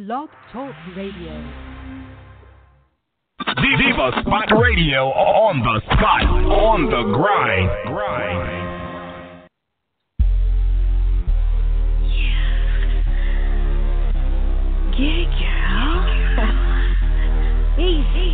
Blog Talk Radio. Diva Spot Radio on the spot, on the grind. Yeah, girl. Easy.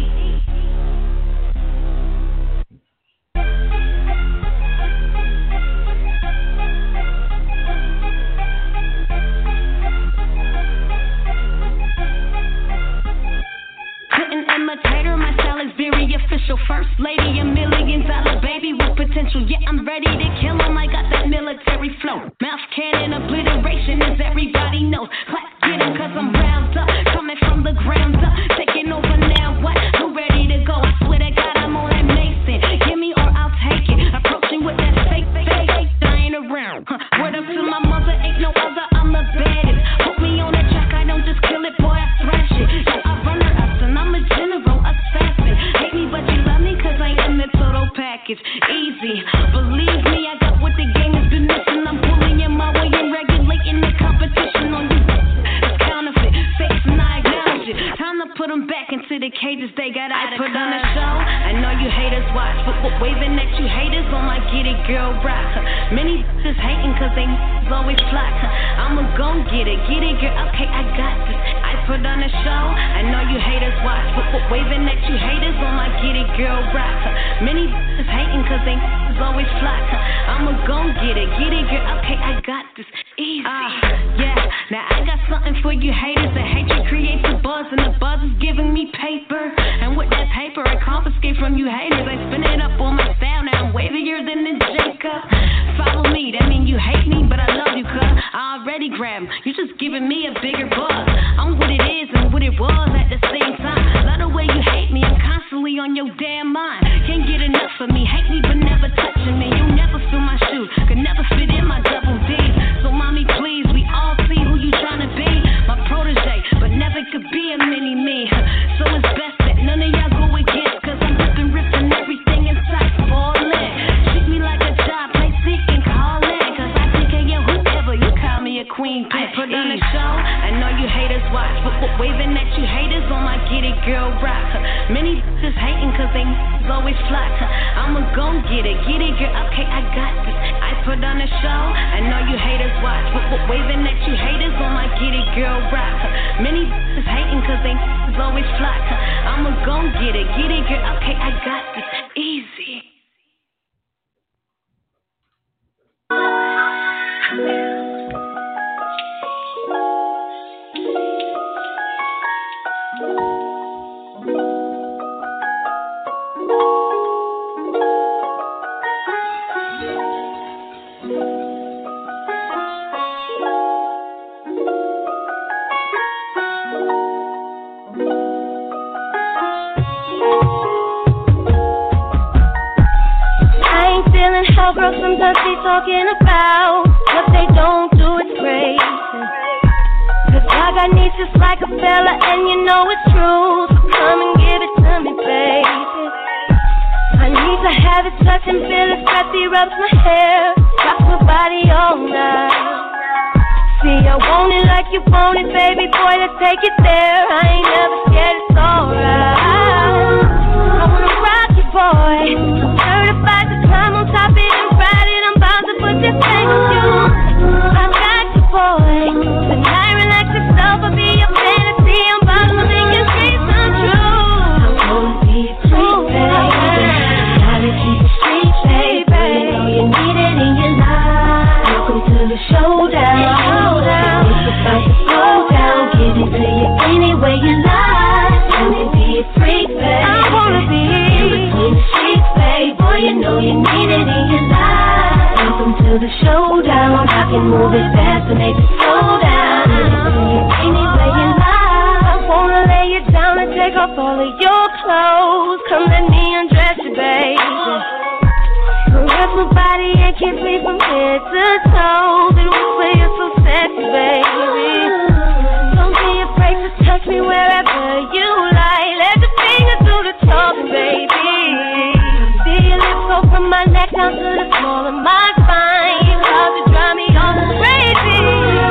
My style is very official. First lady, $1 million baby with potential. Yeah, I'm ready to kill him. I got that military flow. Mouth cannon obliteration, as everybody knows. Clap, get him, cause I'm round up. Coming from the ground up. Taking over now, what? Who ready to go? I swear to God, I'm on that Mason. Give me or I'll take it. Approaching with that fake. I ain't around. Word up to my mother, ain't no other. I'm the baddest. Put me on that track, I don't just kill it, boy, I thrash it. Yeah, I run her up, and I'm a general. Hate me, but you love me, cause I am the total package. Easy, believe me, I got what the game has been missing. I'm pulling in my way and regulating the competition on you. It's counterfeit, fakes, and I acknowledge it. Time to put them back into the cages they got out of. I put on a show, I know you haters watch, but waving at you haters on my get it girl rock. Many just hating cause they always flock. I'ma gon' get it girl, okay, I got this. I put on a show, I know you haters watch, but waving at you haters on my get it girl rock. Many just hating cause they always flock. I'ma gon' get it girl, okay, I got this. Easy. Yeah, now I got something for you haters. That hatred creates a buzz, and the buzz is giving me paper. And with that paper, I confiscate from you haters. I spin it up on my style, now I'm wavier than the Jacob. Follow me, that mean you hate me, but I love you, cuz I already grabbed. You just giving me a bigger buzz. I'm what it is and what it was at the same time. Love the way you hate me, I'm constantly on your damn mind. Can't get enough of me, hate me but never touching me. You'll never fill my shoes, could never fit in my double D. So mommy, please, we all see who you tryna be. My protege, but never could be a mini me. So it's best that none of y'all go against, cause I'm ripping everything inside falling. Treat me like a job, play sick and call in, cause I think of you whoever, you call me a queen. I put on a show, I know you haters watch, but waving at you haters on my get it girl rock. Many just hating cause they always flock. I'ma gon' get it girl, okay, I got this. I put on a show, I know you haters watch, but waving at you haters on my get it girl rock. Many just hating cause they always flock. I'ma gon' get it girl, okay, I got this. Easy. How girls sometimes be talking about what they don't do, it's crazy. Cause I got needs just like a fella, and you know it's true. So come and give it to me, baby. I need to have it touch and feel it, scratchy rubs my hair, rocks my body all night. See, I want it like you want it, baby boy, let's take it there. I ain't never scared, it's alright. I wanna rock you, boy. I'm certified to climb on top of it and ride it. I'm about to put this thing on you. I got you, boy. Tonight, relax yourself, I'll be your fantasy. I'm about to make your dreams come true. I wanna be a sweet baby. Gotta keep it sweet, baby. You know you need it in your life. Welcome to the showdown. It's about to slow down. Give it to you any way you like. Let me be a freak, baby. I wanna be in between the sheets, baby. Boy, you know you need it in your life. Welcome to the showdown. I can move it fast and make it slow down. Give it to you any way you like. I wanna lay you down and take off all of your clothes. Come let me undress you, baby. Caress my body and kiss me from head to toe. And whisper you're so sexy, baby. Don't be afraid to touch me wherever you like. Let the fingers do the talking, baby. See your lips go from my neck down to the small of my spine. You love to drive me all crazy.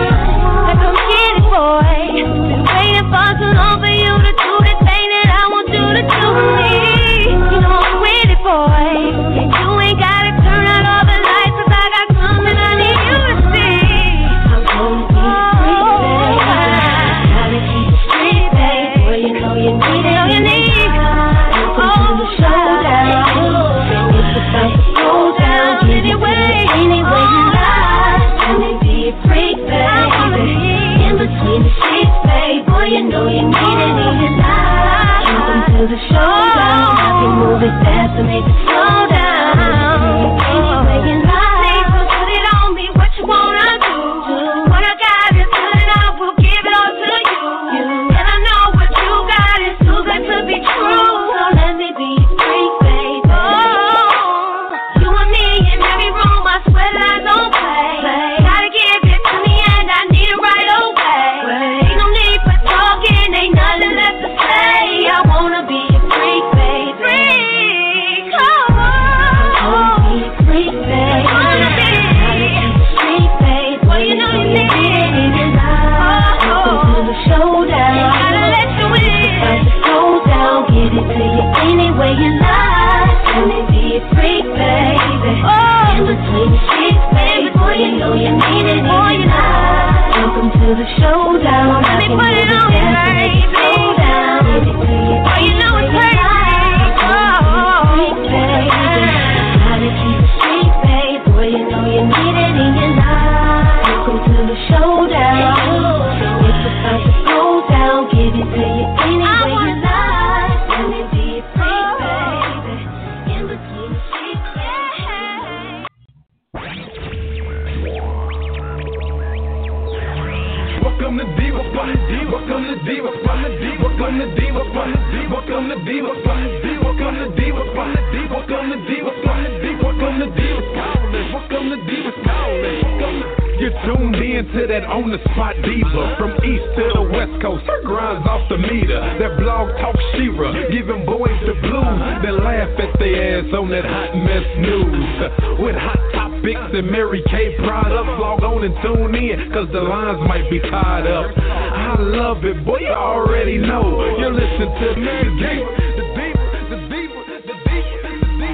Divas, welcome to Divas, welcome to Divas, welcome to Divas, welcome to Divas, welcome to Divas calling, welcome to Divas calling. You're tuned in to that on the spot diva from east to the west coast. Her grinds off the meter. That blog talk Shira, giving boys the blues. They laugh at their ass on that hot mess news. With hot topics and Mary Kay products, log on and tune in, cause the lines might be tied up. I love it, boy, you already know. You're listening to Mary Kay, the diva, the diva, the diva, the diva.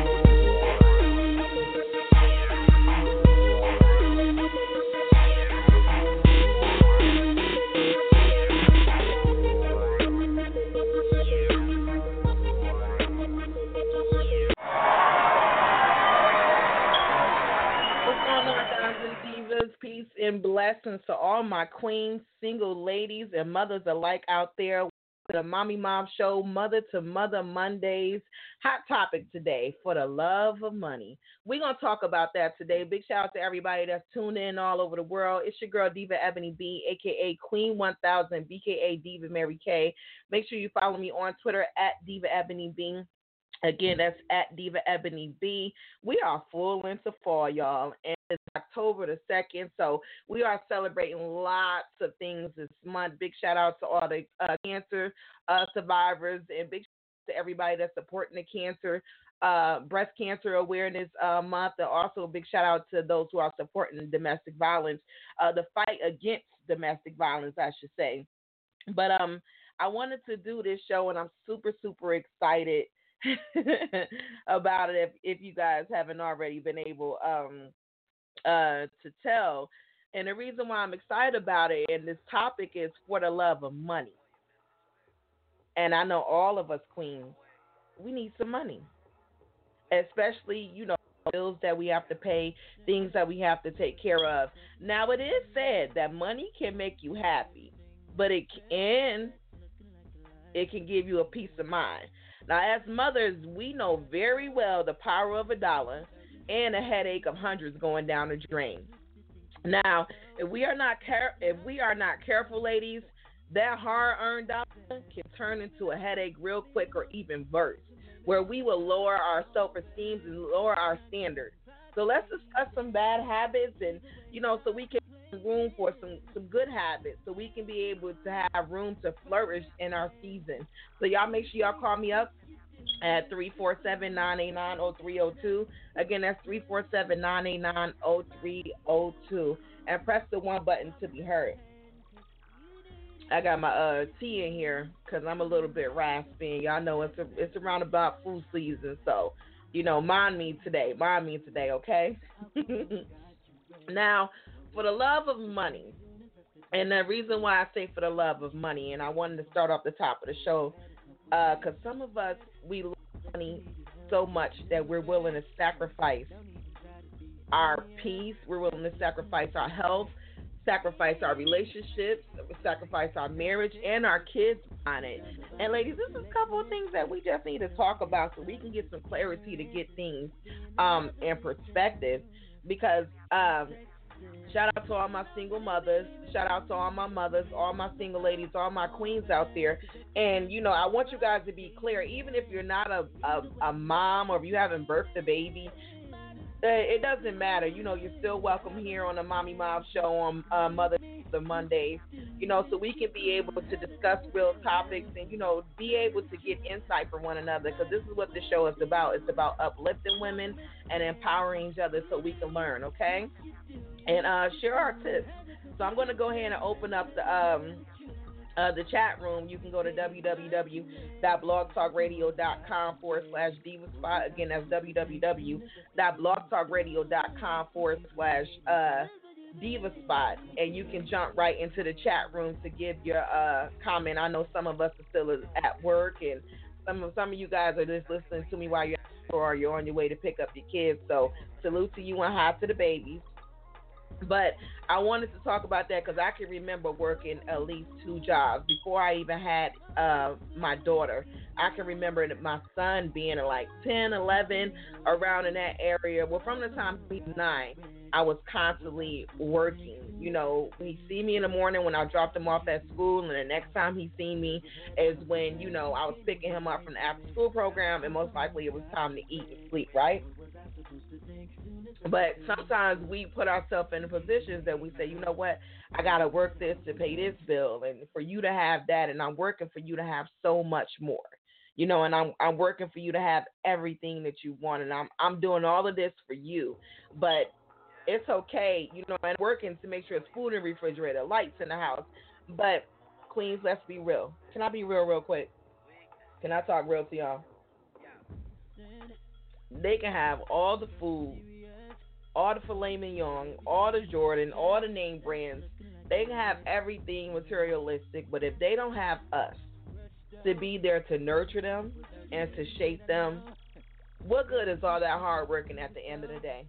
Peace and blessings to all my queens, single ladies, and mothers alike out there. The Mommy Mom Show, Mother to Mother Mondays. Hot topic today, for the love of money. We're going to talk about that today. Big shout out to everybody that's tuned in all over the world. It's your girl, Diva Ebony B, a.k.a. Queen 1000, b.k.a. Diva Mary Kay. Make sure you follow me on Twitter at Diva Ebony B. Again, that's at Diva Ebony B. We are full into fall, y'all, and it's October the 2nd, so we are celebrating lots of things this month. Big shout out to all the cancer survivors, and big shout out to everybody that's supporting the cancer, breast cancer awareness month, and also a big shout out to those who are supporting domestic violence, the fight against domestic violence, I should say. But I wanted to do this show, and I'm super, super excited about it if you guys haven't already been able to tell. And the reason why I'm excited about it, and this topic, is for the love of money. And I know all of us queens, we need some money, especially, bills that we have to pay, things that we have to take care of. Now, it is said that money can make you happy, but it can give you a peace of mind. Now, as mothers, we know very well the power of $1 and a headache of hundreds going down the drain. Now, if we are not careful, ladies, that hard-earned dollar can turn into a headache real quick, or even worse, where we will lower our self-esteem and lower our standards. So let's discuss some bad habits, and so we can have room for some good habits, so we can be able to have room to flourish in our season. So y'all make sure y'all call me up at 347-989-0302. Again, that's 347-989-0302. And press the 1 button to be heard. I got my tea in here because I'm a little bit raspy. Y'all know it's around about food season, so mind me today, okay? Now, for the love of money, and the reason why I say for the love of money, and I wanted to start off the top of the show, because some of us, we love money so much that we're willing to sacrifice our peace, we're willing to sacrifice our health, sacrifice our relationships, sacrifice our marriage, and our kids on it. And ladies, this is a couple of things that we just need to talk about so we can get some clarity to get things in perspective. Because shout out to all my single mothers, shout out to all my mothers, all my single ladies, all my queens out there. And I want you guys to be clear, even if you're not a mom, or if you haven't birthed a baby, it doesn't matter. You're still welcome here on the Mommy Mom Show on Mother Mondays, so we can be able to discuss real topics and, be able to get insight from one another, because this is what the show is about. It's about uplifting women and empowering each other so we can learn, okay? And share our tips. So I'm going to go ahead and open up the chat room. You can go to www.blogtalkradio.com/divaspot. Again, that's www.blogtalkradio.com/divaspot. And you can jump right into the chat room to give your comment. I know some of us are still at work, and some of you guys are just listening to me while you're at or you're on your way to pick up your kids. So salute to you and hi to the babies. But I wanted to talk about that because I can remember working at least 2 jobs before I even had my daughter. I can remember my son being like 10, 11, around in that area. Well, from the time he's 9, I was constantly working. You know, he see me in the morning when I dropped him off at school, and the next time he seen me is when, you know, I was picking him up from the after school program, and most likely it was time to eat and sleep, right? But sometimes we put ourselves in positions that we say, you know what, I got to work this to pay this bill, and for you to have that, and I'm working for you to have so much more. You know, and I'm working for you to have everything that you want, and I'm doing all of this for you. But it's okay, you know, and working to make sure it's food in the refrigerator, lights in the house. But, Queens, let's be real. Can I be real quick? Can I talk real to y'all? They can have all the food, all the filet mignon, all the Jordan, all the name brands. They can have everything materialistic, but if they don't have us to be there to nurture them and to shape them, what good is all that hard working at the end of the day?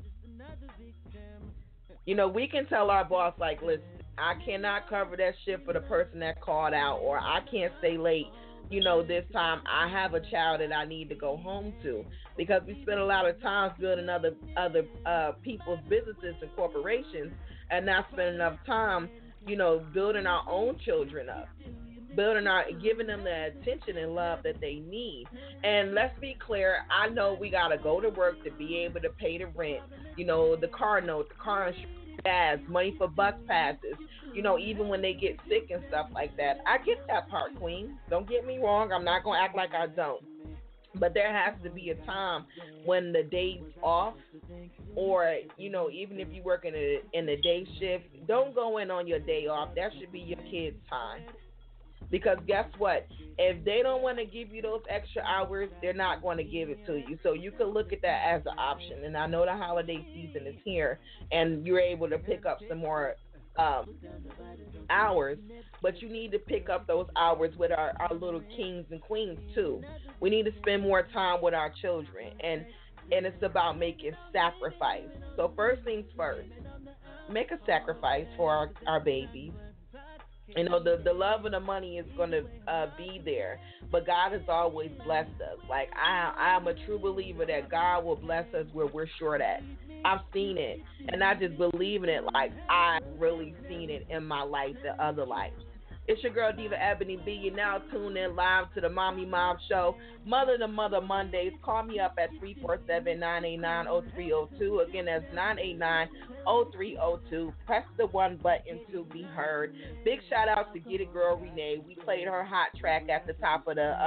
You know, we can tell our boss, like, listen, I cannot cover that shift for the person that called out, or I can't stay late, you know, this time I have a child that I need to go home to, because we spend a lot of time building other people's businesses and corporations and not spend enough time, you know, building our own children up. Giving them the attention and love that they need. And let's be clear, I know we got to go to work to be able to pay the rent, you know, the car note, the car insurance, gas, money for bus passes, you know, even when they get sick and stuff like that. I get that part, Queen. Don't get me wrong. I'm not going to act like I don't. But there has to be a time when the day's off, or, you know, even if you work in the day shift, don't go in on your day off. That should be your kids' time. Because guess what? If they don't want to give you those extra hours, they're not going to give it to you. So you can look at that as an option. And I know the holiday season is here, and you're able to pick up some more hours. But you need to pick up those hours with our little kings and queens, too. We need to spend more time with our children. And it's about making sacrifice. So first things first, make a sacrifice for our babies. You know, the love and the money is going to be there, but God has always blessed us. Like, I am a true believer that God will bless us where we're short at. I've seen it, and I just believe in it like I've really seen it in my life and other lives. It's your girl, Diva Ebony B. You're now tuned in live to the Mommy Mom Show, Mother to Mother Mondays. Call me up at 347-989-0302. Again, that's 989-0302. Press the one button to be heard. Big shout out to Get It Girl Renee. We played her hot track at the top of the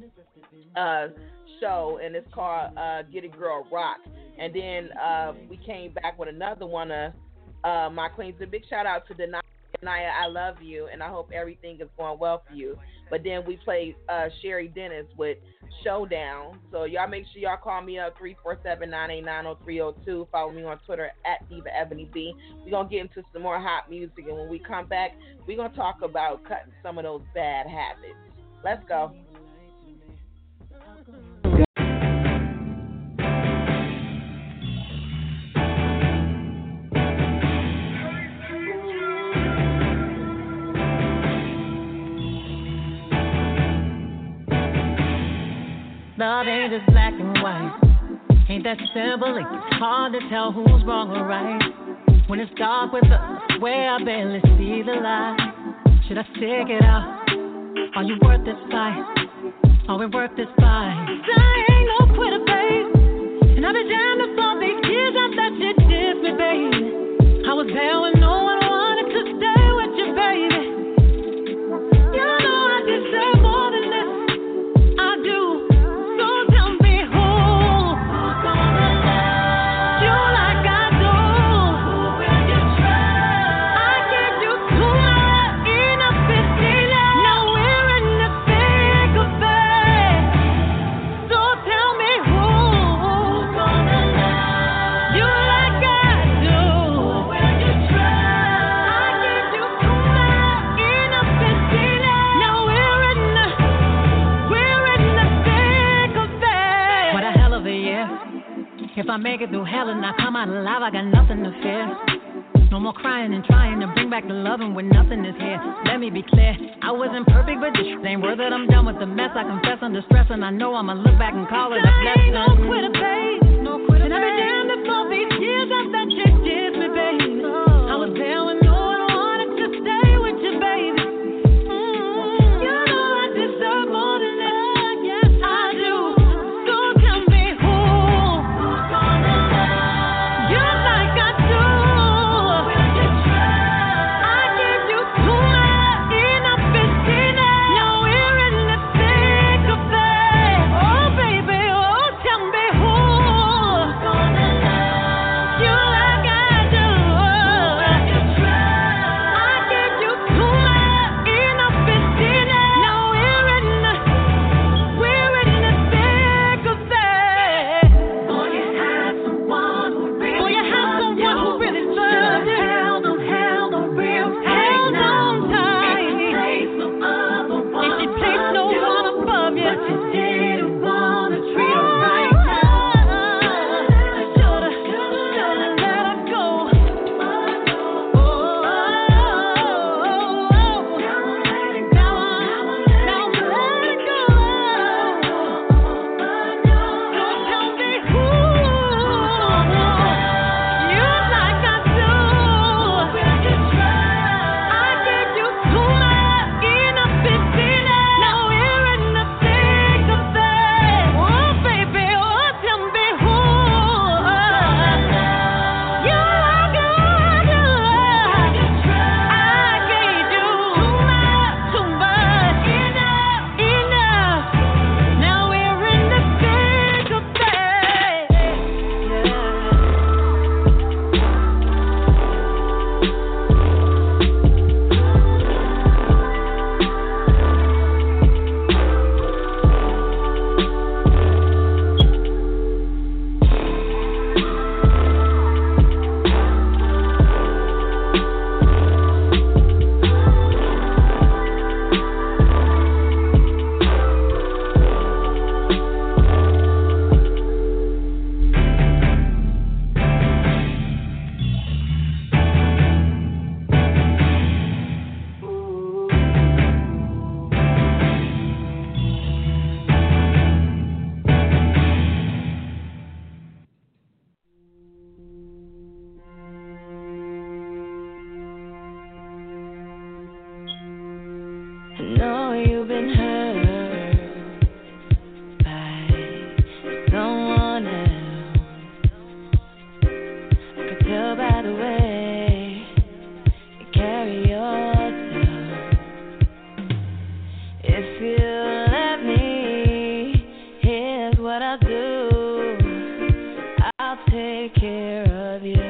show, and it's called Get It Girl Rock. And then we came back with another one of my queens. A big shout out to Denaya. I love you, and I hope everything is going well for you. But then we played Sherry Dennis with Showdown. So y'all make sure y'all call me up, 347-989-0302. Follow me on Twitter at Diva Ebony B. We're going to get into some more hot music, and when we come back, we're going to talk about cutting some of those bad habits. Let's go. Love ain't just black and white. Ain't that simple? It's hard to tell who's wrong or right. When it's dark with us, where I barely see the light. Should I stick it out? Are you worth this fight? Are we worth this fight? I ain't no quitter, babe. And I'll be damned if all these years I let you diss me, baby. I was there when no one wanted to stay with you, baby. You know I deserve more than this. I do. If I make it through hell and I come out alive, I got nothing to fear. No more crying and trying to bring back the loving when nothing is here. Let me be clear, I wasn't perfect, but this ain't worth it. I'm done with the mess. I confess under stress, and I know I'ma look back and call it a blessing. I ain't no quitter, babe. No, And I've been damned if all these years I've that changes me, baby. I was there when no one wanted to stay with you, baby. You know I deserve more than that. Yes, I do. So tell me who's gonna love you like I do. I give you too much, enough is enough. Now we're in the thick of it. Oh, baby, oh, tell me who's gonna love you like I do. I give you too much, enough is enough. Now we're in the thick of it. Boy, you have someone who really loves you. Held on real tight. Held on tight. If you place no one above you, but you didn't wanna treat her right. Shoulda let her go. Now let it go. Don't tell me who you like I do. I give you too much, enough is enough. Now we're in the thick of it. Oh, baby, oh, tell me who you like I do. I gave you too much, enough. Now we're in the thick of it. I know you've been hurt by someone else. I could tell by the way you carry yourself. If you let me, here's what I'll do. I'll take care of you.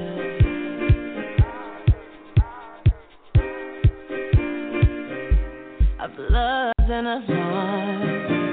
Of loves and of hearts.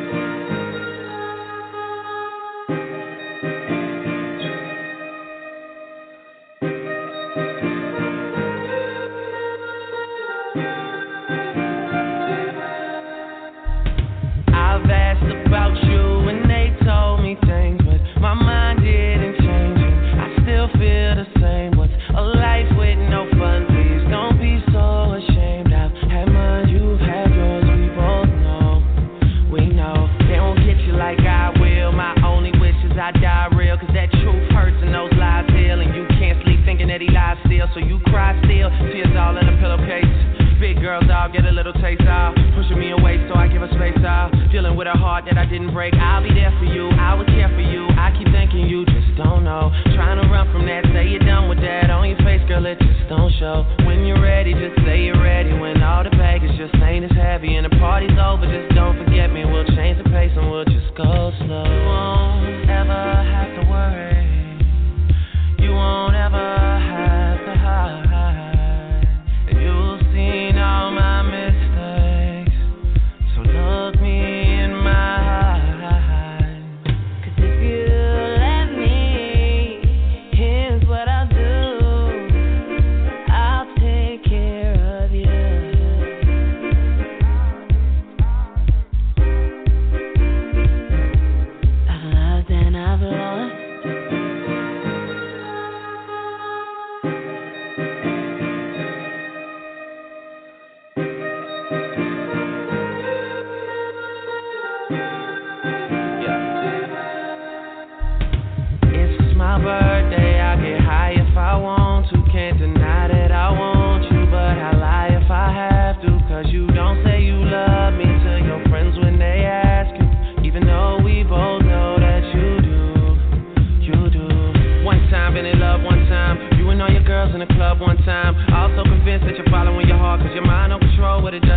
I've asked about you and they told me things, but my mind didn't change it. I still feel the same. What's a life with no fun? Please don't be so ashamed. I've had mine, you've had yours. We both know, we know. They don't get you like I will. My only wish is I die real, cause that truth hurts and those lies heal. And you can't sleep thinking that he lies still, so you cry still. Tears all in a pillowcase. Big girl dog, get a little taste out. Pushing me away so I give her space out. Dealing with a heart that I didn't break. I'll be there for you, I would care for you. I keep thinking you just don't know. Trying to run from that, say you're done with that. On your face, girl, it just don't show. When you're ready, just say you're ready. When all the baggage just ain't as heavy and the party's over, just don't forget me. We'll change the pace and we'll just go slow. You won't ever have to worry. You won't ever have to hide. You've seen all my mistakes, so look me in my eyes. 'Cause if you let me, here's what I'll do. I'll take care of you.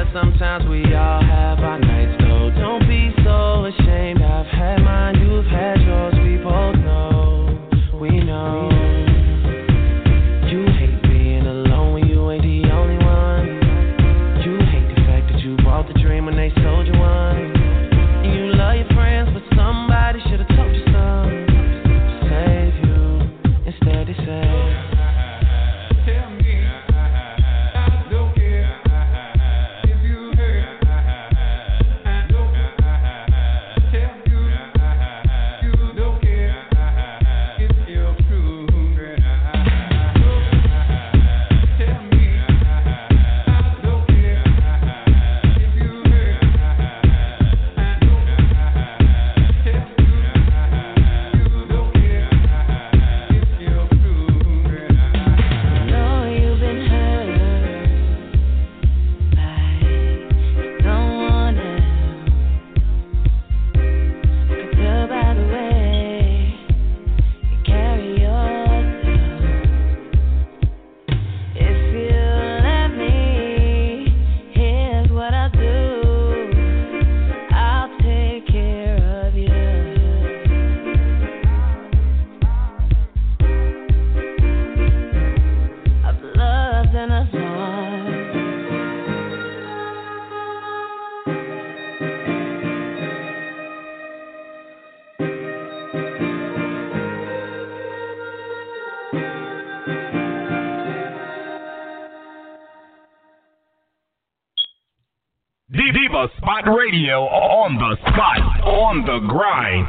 sometimes we all have our nights though. Don't be so ashamed. I've had mine, you've had yours. We both know, we know. You hate being alone when you ain't the only one. You hate the fact that you bought the dream when they sold you one. And you love your friends, but somebody should've told you something to save you. Instead they say, Diva Spot Radio on the spot, on the grind.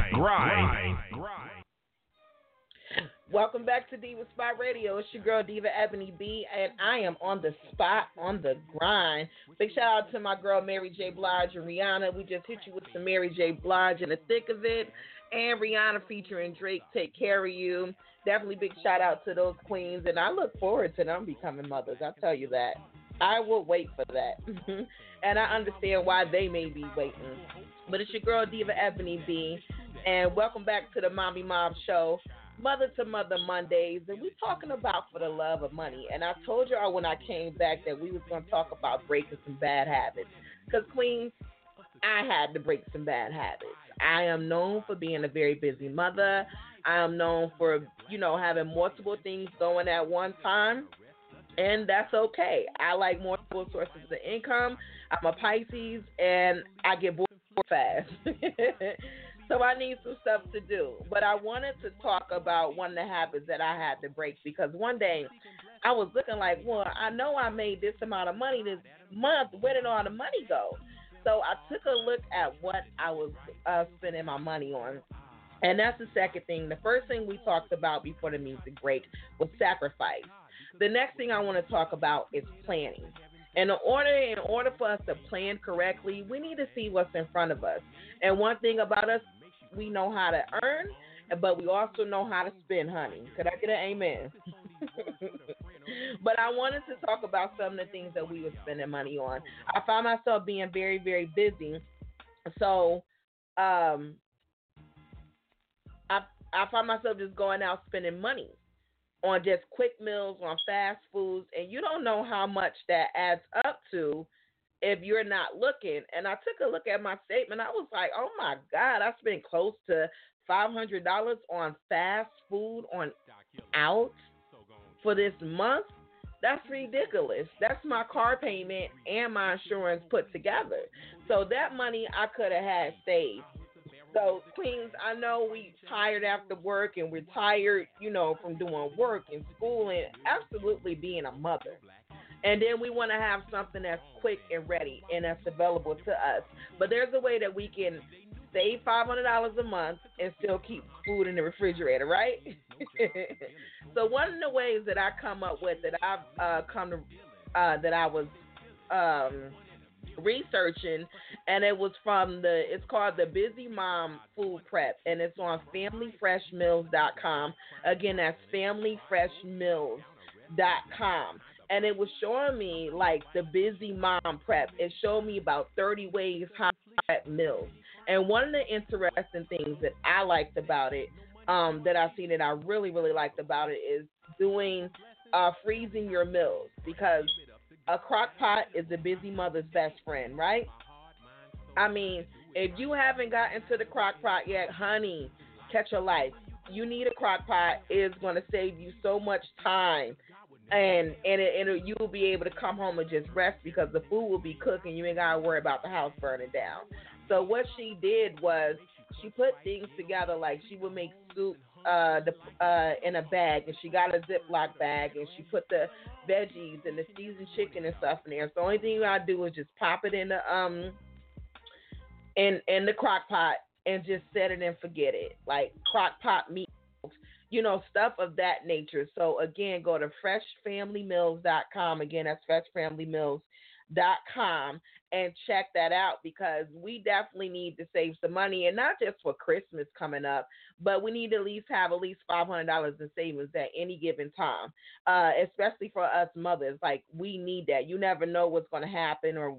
Welcome back to Diva Spot Radio. It's your girl Diva Ebony B, and I am on the spot, on the grind. Big shout out to my girl Mary J. Blige and Rihanna. We just hit you with some Mary J. Blige in the thick of it, and Rihanna featuring Drake, Take Care of You. Definitely big shout out to those queens, and I look forward to them becoming mothers. I'll tell you that. I will wait for that. And I understand why they may be waiting. But it's your girl, Diva Ebony B. And welcome back to the Mommy Mob Show, Mother to Mother Mondays. And we're talking about For the Love of Money. And I told y'all when I came back that we was going to talk about breaking some bad habits. Because, Queen, I had to break some bad habits. I am known for being a very busy mother. I am known for, having multiple things going at one time. And that's okay. I like multiple sources of income. I'm a Pisces, and I get bored fast. So I need some stuff to do. But I wanted to talk about one of the habits that I had to break, because one day I was looking like, well, I know I made this amount of money this month. Where did all the money go? So I took a look at what I was spending my money on. And that's the second thing. The first thing we talked about before the music break was sacrifice. The next thing I want to talk about is planning. In order for us to plan correctly, we need to see what's in front of us. And one thing about us, we know how to earn, but we also know how to spend, honey. Could I get an amen? But I wanted to talk about some of the things that we were spending money on. I found myself being very, very busy. So I found myself just going out spending money on just quick meals, on fast foods, and you don't know how much that adds up to if you're not looking. And I took a look at my statement. I was like, oh, my God, I spent close to $500 on fast food out for this month. That's ridiculous. That's my car payment and my insurance put together. So that money I could have had saved. So, Queens, I know we tired after work, and we're tired, from doing work and school and absolutely being a mother. And then we want to have something that's quick and ready and that's available to us. But there's a way that we can save $500 a month and still keep food in the refrigerator, right? So one of the ways that I come up with that I've that I was researching, and it was it's called the Busy Mom Food Prep, and it's on FamilyFreshMeals.com. Again, that's FamilyFreshMeals.com. And it was showing me like the Busy Mom Prep. It showed me about 30 ways how to prep meals. And one of the interesting things that I liked about it, that I've seen that I really, really liked about it, is doing freezing your meals, because a crock pot is a busy mother's best friend, right? I mean, if you haven't gotten to the crock pot yet, honey, catch your life. You need a crock pot. It's going to save you so much time. And you will be able to come home and just rest because the food will be cooking. You ain't got to worry about the house burning down. So what she did was she put things together, like she would make soup in a bag, and she got a Ziploc bag, and she put the veggies and the seasoned chicken and stuff in there. So the only thing you got to do is just pop it in the in the crock pot and just set it and forget it, like crock pot meatballs, stuff of that nature. So again, go to freshfamilymeals.com. Again, that's freshfamilymeals.com and check that out, because we definitely need to save some money, and not just for Christmas coming up, but we need to at least have $500 in savings at any given time, especially for us mothers. Like, we need that. You never know what's going to happen, or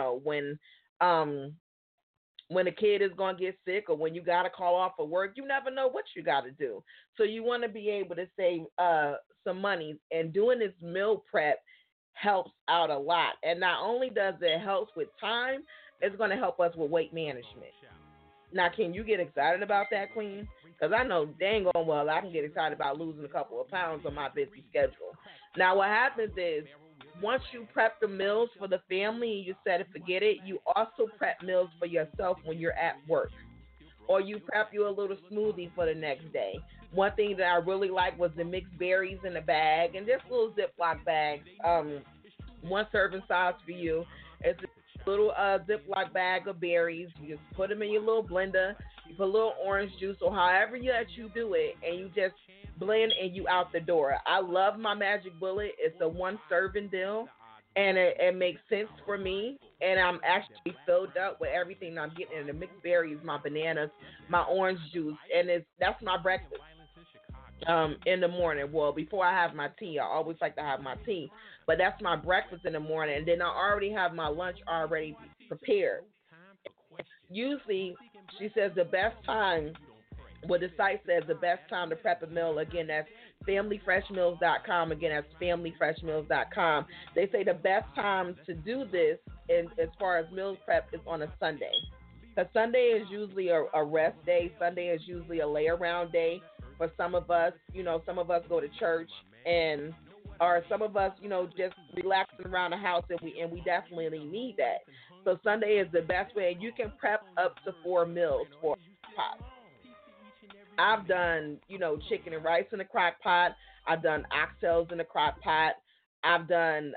when a kid is going to get sick, or when you got to call off of work. You never know what you got to do. So you want to be able to save some money, and doing this meal prep helps out a lot. And not only does it help with time, it's going to help us with weight management. Now, can you get excited about that, Queen? Because I know dang on well I can get excited about losing a couple of pounds on my busy schedule. Now, what happens is, once you prep the meals for the family and you set it, forget it, you also prep meals for yourself when you're at work. Or you prep you a little smoothie for the next day. One thing that I really like was the mixed berries in a bag, and just little Ziploc bags, one serving size for you. It's a little Ziploc bag of berries. You just put them in your little blender. You put a little orange juice, or however you do it, and you just blend and you out the door. I love my Magic Bullet. It's a one serving deal, and it makes sense for me. And I'm actually filled up with everything I'm getting in the mixed berries, my bananas, my orange juice, and that's my breakfast in the morning. Well, before I have my tea, I always like to have my tea, but that's my breakfast in the morning, and then I already have my lunch already prepared. Usually, she says the best time, the site says the best time to prep a meal, again, that's familyfreshmeals.com. Again, that's familyfreshmeals.com. They say the best time to do this, as far as meal prep, is on a Sunday. Because Sunday is usually a rest day. Sunday is usually a lay-around day for some of us. Some of us go to church, or some of us, just relaxing around the house, and we definitely need that. So Sunday is the best way. You can prep up to 4 meals for a pot. I've done, chicken and rice in a crock pot. I've done oxtails in a crock pot. I've done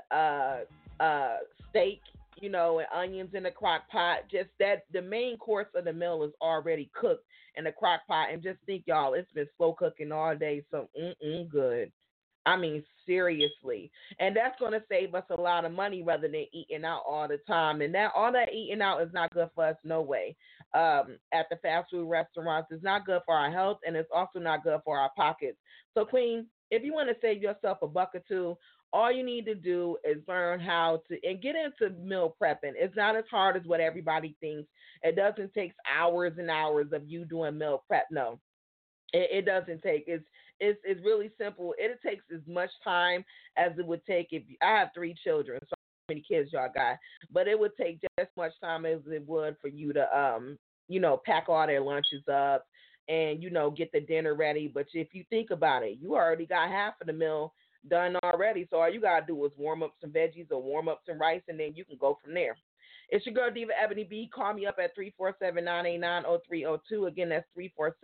steak, and onions in a crock pot. Just that the main course of the meal is already cooked in a crock pot. And just think, y'all, it's been slow cooking all day, so good. I mean, seriously. And that's going to save us a lot of money rather than eating out all the time. And all that eating out is not good for us, no way. At the fast food restaurants, it's not good for our health, and it's also not good for our pockets. So, Queen, if you want to save yourself a buck or two, all you need to do is learn how to and get into meal prepping. It's not as hard as what everybody thinks. It doesn't take hours and hours of you doing meal prep. No, it doesn't take. It's really simple. It takes as much time as it would take if I have 3 children, so how many kids y'all got, but it would take just as much time as it would for you to pack all their lunches up and get the dinner ready. But if you think about it, you already got half of the meal done already, so all you gotta do is warm up some veggies or warm up some rice, and then you can go from there. It's your girl, Diva Ebony B. Call me up at 347-989-0302. Again, that's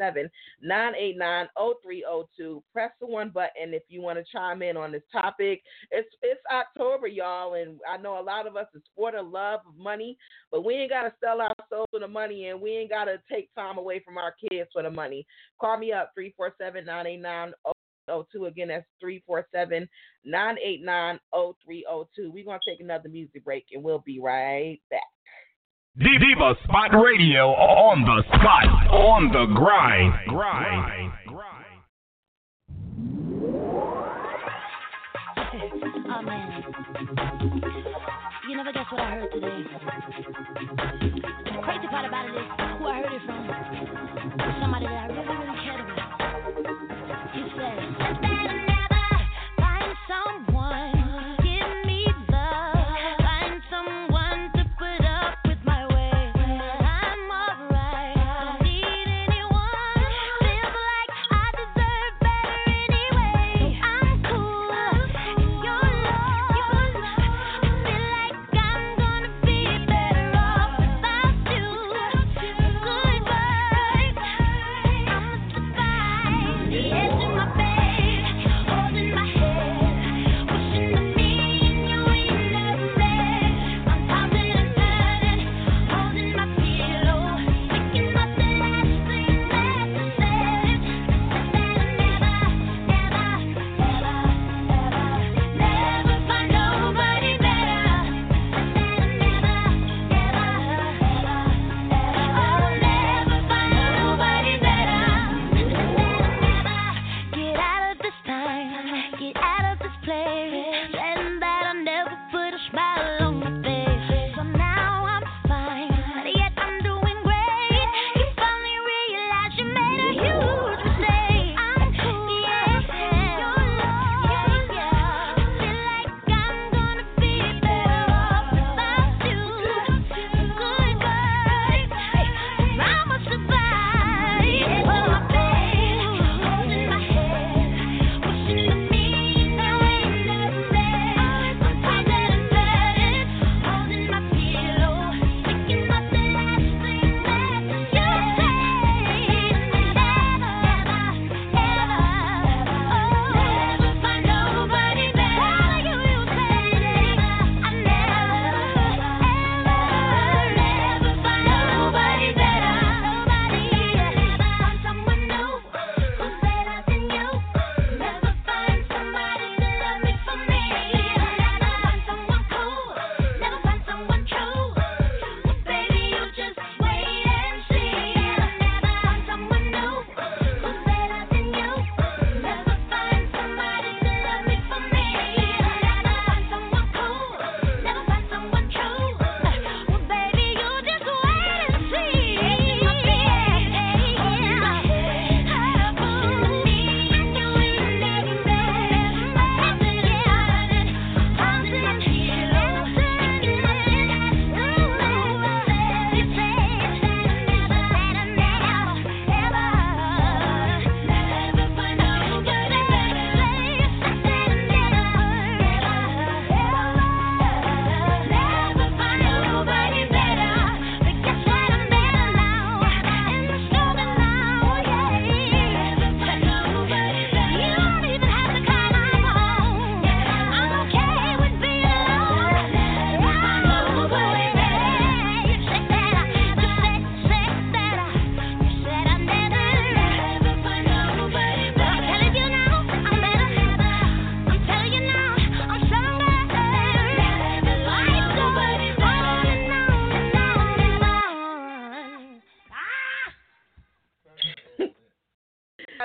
347-989-0302. Press the 1 button if you want to chime in on this topic. It's October, y'all, and I know a lot of us is for the love of money, but we ain't got to sell our souls for the money, and we ain't got to take time away from our kids for the money. Call me up, 347-989-0302. Again, that's 347-989-0302. We're going to take another music break, and we'll be right back. Diva Spot Radio, on the spot, on the grind. Oh, man. You never guess what I heard today. And the crazy part about it is who I heard it from was somebody that I really, really cared about. He said, I better never find someone give me love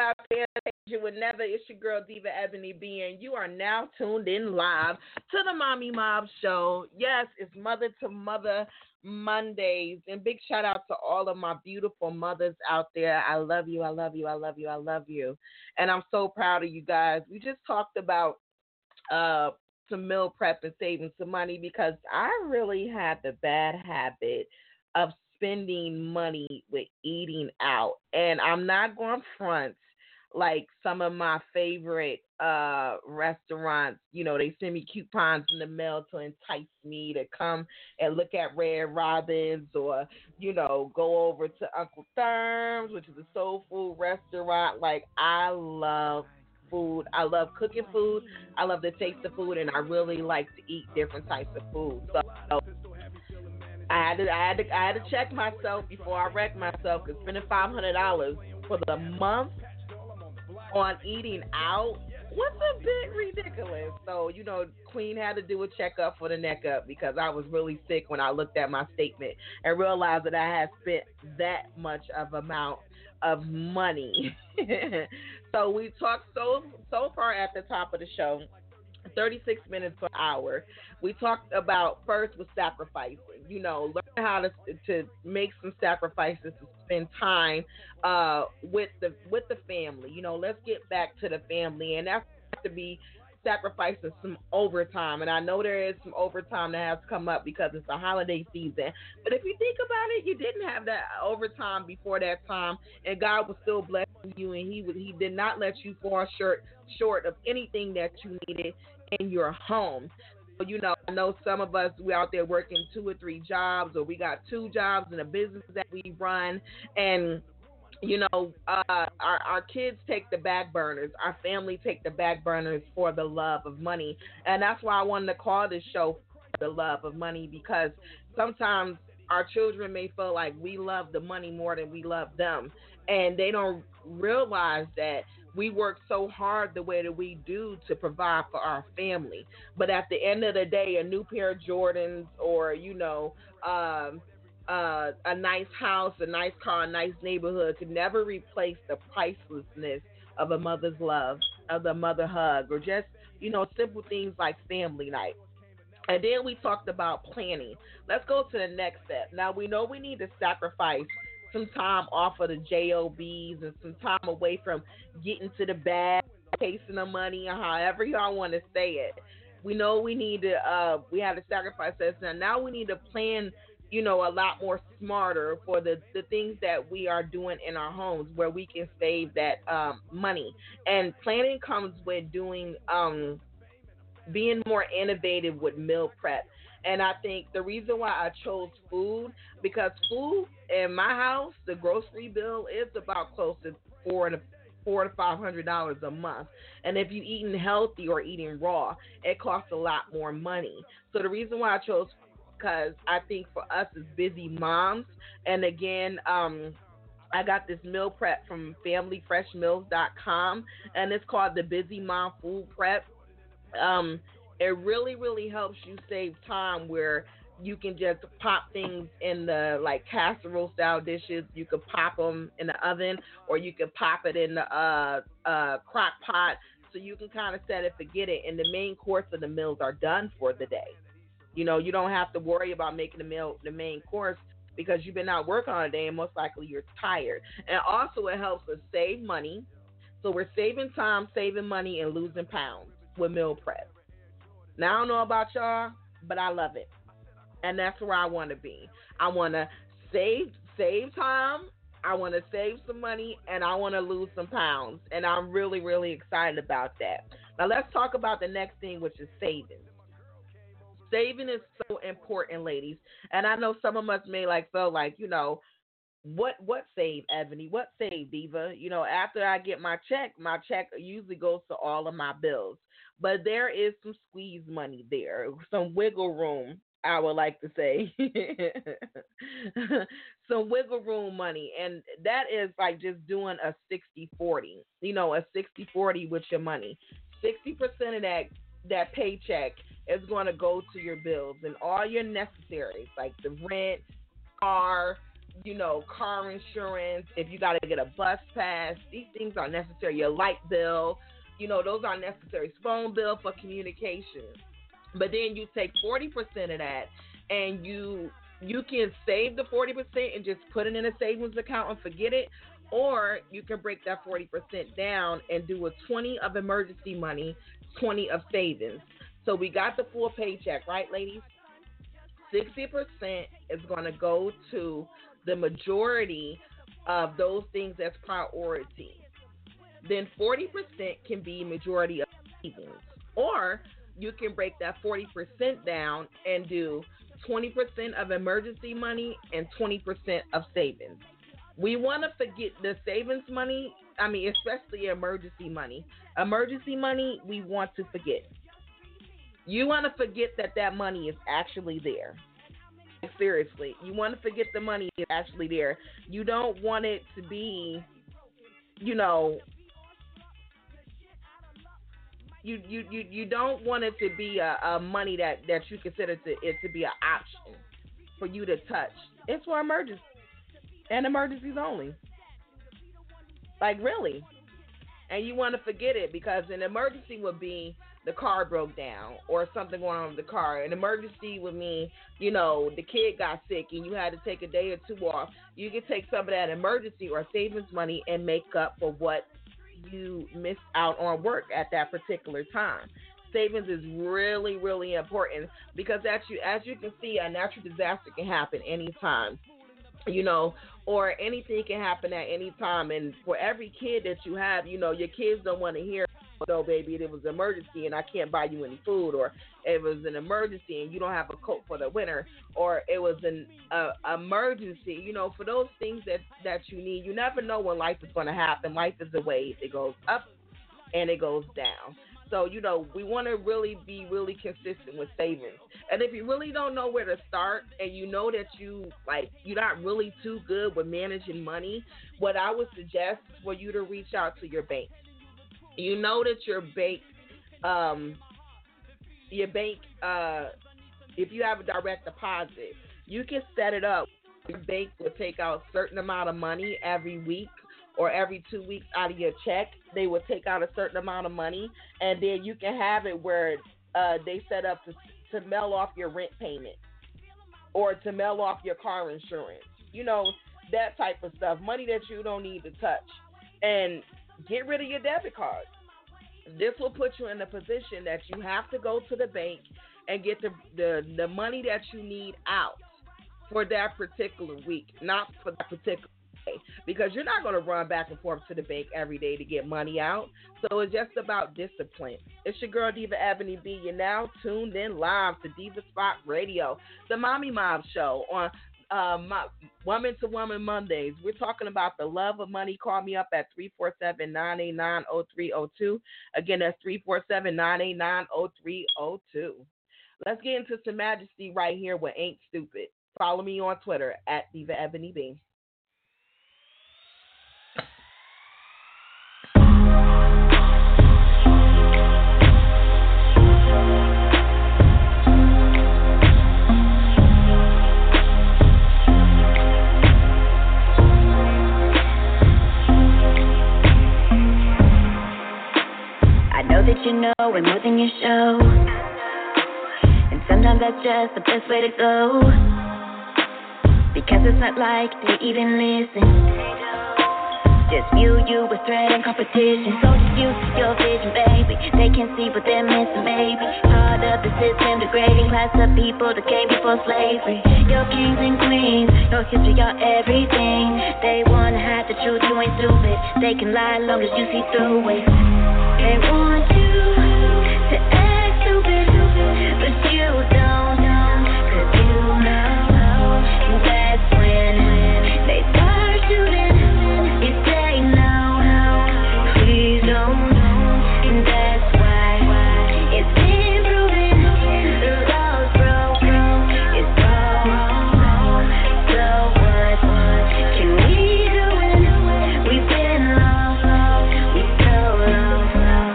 out there. You would never. It's your girl Diva Ebony B, and you are now tuned in live to the Mommy Mob Show. Yes, it's Mother to Mother Mondays, and big shout out to all of my beautiful mothers out there. I love you. I love you. I love you. I love you, and I'm so proud of you guys. We just talked about some meal prep and saving some money because I really had the bad habit of spending money with eating out, and I'm not going to front. Like some of my favorite restaurants, you know, they send me coupons in the mail to entice me to come and look at Red Robin's or, you know, go over to Uncle Therm's, which is a soul food restaurant. Like, I love food. I love cooking food. I love the taste of food, and I really like to eat different types of food. So I had to check myself before I wrecked myself because spending $500 for the month on eating out was a bit ridiculous. So, you know, Queen had to do a checkup for the neck up because I was really sick when I looked at my statement and realized that I had spent that much of amount of money. So we talked so far at the top of the show, 36 minutes per hour. We talked about first with sacrificing, you know, learn how to make some sacrifices to spend time with the family. You know, let's get back to the family, and that's to be sacrificing some overtime. And I know there is some overtime that has come up because it's a holiday season. But if you think about it, you didn't have that overtime before that time, and God was still blessing you, and He did not let you fall short of anything that you needed in your home. So, you know, I know some of us, we out there working 2 or 3 jobs, or we got 2 jobs in a business that we run, and you know, our kids take the back burners. Our family take the back burners for the love of money. And that's why I wanted to call this show The Love of Money, because sometimes our children may feel like we love the money more than we love them. And they don't realize that we work so hard the way that we do to provide for our family. But at the end of the day, a new pair of Jordans or, you know, a nice house, a nice car, a nice neighborhood could never replace the pricelessness of a mother's love, of the mother hug, or just, you know, simple things like family night. And then we talked about planning. Let's go to the next step. Now, we know we need to sacrifice some time off of the JOBs and some time away from getting to the bag, chasing the money, or however y'all want to say it. We know we need to, we have to sacrifice this. And now we need to plan, you know, a lot more smarter for the things that we are doing in our homes where we can save that money. And planning comes with doing, being more innovative with meal prep. And I think the reason why I chose food, because food in my house, the grocery bill is about close to $400 to $500 a month. And if you're eating healthy or eating raw, it costs a lot more money. So the reason why I chose, because I think for us as busy moms, and again, I got this meal prep from familyfreshmeals.com, and it's called the Busy Mom Food Prep. It really, really helps you save time where you can just pop things in the, like, casserole style dishes. You could pop them in the oven, or you could pop it in the crock pot, so you can kind of set it, forget it, and the main course of the meals are done for the day. You know, you don't have to worry about making the main course because you've been out working all day and most likely you're tired. And also it helps us save money. So we're saving time, saving money, and losing pounds with meal prep. Now, I don't know about y'all, but I love it. And that's where I want to be. I want to save time, I want to save some money, and I want to lose some pounds. And I'm really, really excited about that. Now, let's talk about the next thing, which is saving. Saving is so important, ladies. And I know some of us may feel like, you know, what save, Ebony? What save, Diva? You know, after I get my check usually goes to all of my bills. But there is some squeeze money there, some wiggle room, I would like to say. Some wiggle room money. And that is like just doing a 60-40, you know, a 60-40 with your money. 60% of that paycheck is going to go to your bills and all your necessaries, like the rent, car, car insurance, if you got to get a bus pass, these things are necessary. Your light bill, those are necessary. Phone bill for communication. But then you take 40% of that and you can save the 40% and just put it in a savings account and forget it. Or you can break that 40% down and do a 20 of emergency money, 20 of savings. So we got the full paycheck, right, ladies? 60% is going to go to the majority of those things as priority. Then 40% can be majority of savings. Or you can break that 40% down and do 20% of emergency money and 20% of savings. We want to forget the savings money, especially emergency money. Emergency money, we want to forget. You want to forget that money is actually there. Seriously, you want to forget the money is actually there. You don't want it to be, you don't want it to be a money that you consider it to be an option for you to touch. It's for emergencies and emergencies only. Like, really. And you want to forget it because an emergency would be the car broke down or something going on with the car. An emergency would mean, the kid got sick and you had to take a day or two off. You can take some of that emergency or savings money and make up for what you missed out on work at that particular time. Savings is really, really important because as you can see, a natural disaster can happen anytime, or anything can happen at any time. And for every kid that you have, your kids don't want to hear, no, baby, it was an emergency and I can't buy you any food, or it was an emergency and you don't have a coat for the winter, or it was an emergency, for those things that you need. You never know when life is going to happen. Life is a wave. It goes up and it goes down. So, we want to really be really consistent with savings. And if you really don't know where to start and you know that you're not really too good with managing money, what I would suggest is for you to reach out to your bank. You know that your bank, if you have a direct deposit, you can set it up. Your bank will take out a certain amount of money every week or every 2 weeks out of your check. They will take out a certain amount of money, and then you can have it where they set up to mail off your rent payment or to mail off your car insurance. That type of stuff, money that you don't need to touch. And get rid of your debit card. This will put you in a position that you have to go to the bank and get the money that you need out for that particular week, not for that particular day, because you're not going to run back and forth to the bank every day to get money out. So it's just about discipline. It's your girl, Diva Ebony B. You're now tuned in live to Diva Spot Radio, the Mommy Mom Show on Woman to Woman Mondays. We're talking about the love of money. Call me up at 347-989-0302. Again, that's 347-989-0302. Let's get into some majesty right here with Ain't Stupid. Follow me on Twitter at Diva Ebony B. That you know way more than you show, and sometimes that's just the best way to go, because it's not like they even listen, just view you with threat and competition. So just use your vision, baby. They can see what they're missing, baby. Part of the system degrading class of people that came before slavery. Your kings and queens, your history, your everything. They wanna hide the truth, you ain't stupid. They can lie long as you see through it. They want you to act stupid, but you don't, 'cause you know that's when they start shooting. If they know, please don't. That's why it's been proven the law's broke, it's wrong. So what can we do when we've been lost, we so lost?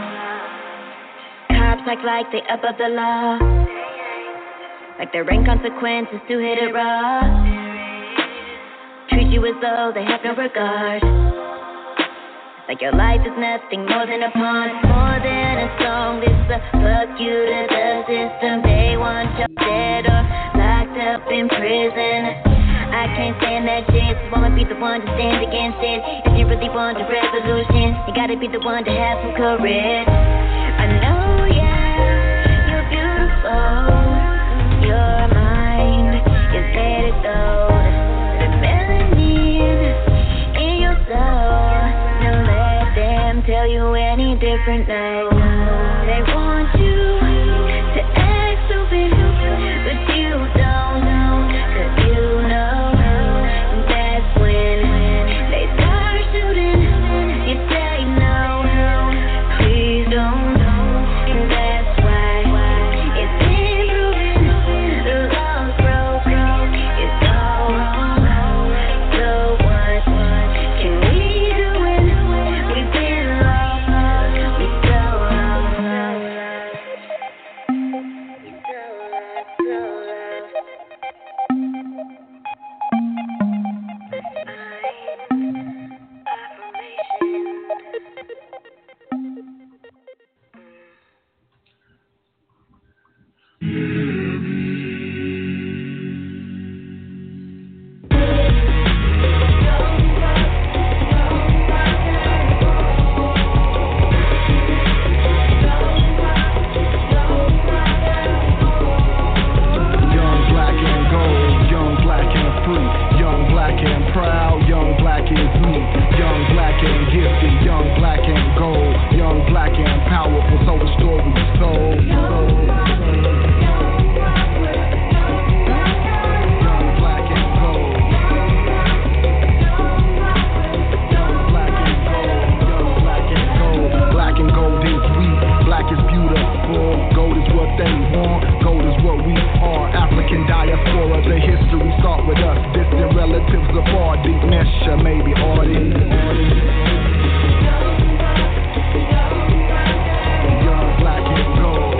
Cops act like they above the law, like there ain't consequences to hit it raw. you as though they have no regard. Like your life is nothing more than a pawn, more than a song. It's a fuck you to the system. They want you dead or locked up in prison. I can't stand that shit, so I'ma be the one to stand against it. If you really want a revolution, you gotta be the one to have some courage. I know, yeah, you're beautiful. Your mind is let it go. The melanin in your soul. Don't let them tell you any different now. They want you to act stupid, but you don't know, 'cause you know that's when they start shooting. You say no, please don't. That's why it's been proven the laws broke. It's all wrong. So what can we do when we've been lost? We so lost. Young, black, and gold. Young, black, and free. Young, black, and proud. Young, black is me. Young, black, and gifted. Young, black, and gold. Young, black, and powerful. So the story is told. Young, black, and gold. Young, black, and gold. Young, black, and gold. Black and gold is we. Black is beautiful. Gold is what they want. Gold is what we are. African diaspora. The history start with us. Distant relatives of far. Deep measure, maybe artists. Young, black, and gold.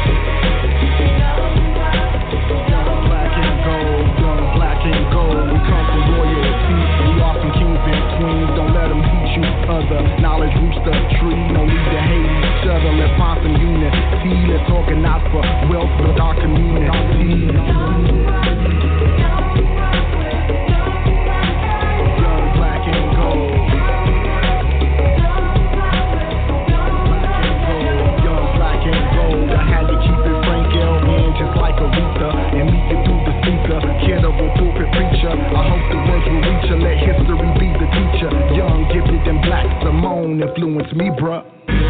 Young, black, and gold. Young, black, and gold. We come from royalty. We are from kings and queens. Don't let them teach you other knowledge. Roots the tree. No need to hate each other. Let's find some unity. Let's organize for wealth with our community. Young, black, and gold. Young, black, and gold. I had to keep it Frank L. in just like Aretha and meet you through the speaker. Kidable pulpit preacher. I hope the words will reach her. Let history be the teacher. Young, gifted, and black. Simone influenced me, bruh.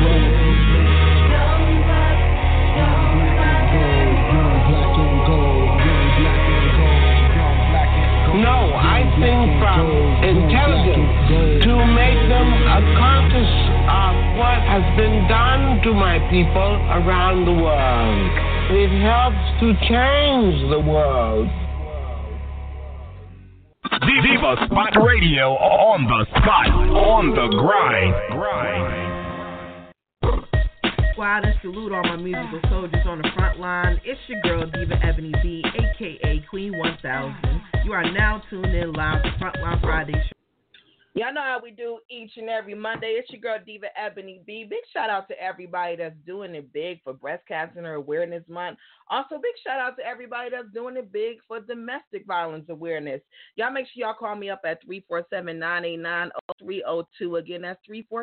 No, I think from intelligence to make them accomplish what has been done to my people around the world. It helps to change the world. Diva Spot Radio on the spot, on the grind. Squad and salute all my musical soldiers on the front line. It's your girl Diva Ebony B, aka Queen 1000. You are now tuned in live to Frontline Friday show. Y'all know how we do each and every Monday. It's your girl Diva Ebony B. Big shout out to everybody that's doing it big for Breast Cancer Awareness Month. Also, big shout out to everybody that's doing it big for domestic violence awareness. Y'all make sure y'all call me up at 347-989-0302. Again, that's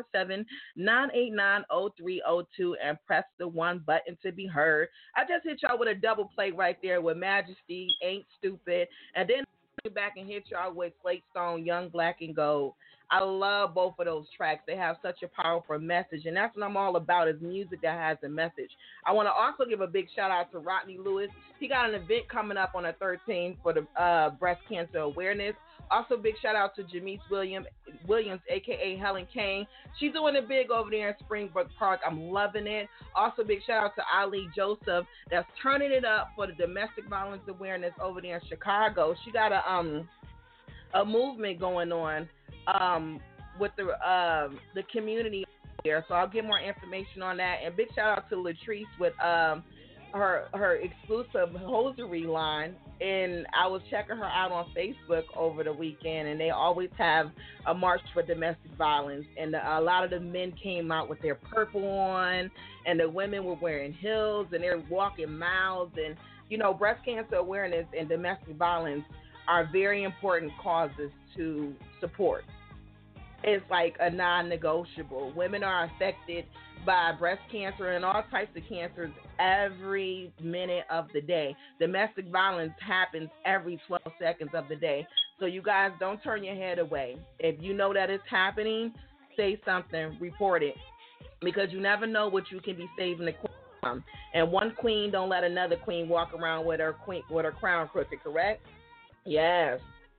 347-989-0302 and press the one button to be heard. I just hit y'all with a double play right there with Majesty, Ain't Stupid, and then back and hit y'all with Slate Stone, Young, Black, and Gold. I love both of those tracks. They have such a powerful message, and that's what I'm all about, is music that has a message. I want to also give a big shout out to Rodney Lewis. He got an event coming up on the 13th for the breast cancer awareness. Also, big shout out to Jamise Williams, a.k.a. Helen Kane. She's doing it big over there in Springbrook Park. I'm loving it. Also, big shout out to Ali Joseph, that's turning it up for the domestic violence awareness over there in Chicago. She got a movement going on with the community there. So I'll get more information on that. And big shout out to Latrice with her exclusive hosiery line and I was checking her out on Facebook over the weekend, and they always have a march for domestic violence. And a lot of the men came out with their purple on, and the women were wearing heels, and they're walking miles. And, you know, breast cancer awareness and domestic violence are very important causes to support. It's like a non-negotiable. Women are affected by breast cancer and all types of cancers every minute of the day. Domestic violence happens every 12 seconds of the day. So you guys, don't turn your head away. If you know that it's happening, say something, report it, because you never know what you can be saving the queen from. And one queen don't let another queen walk around with her crown crooked, correct? Yes.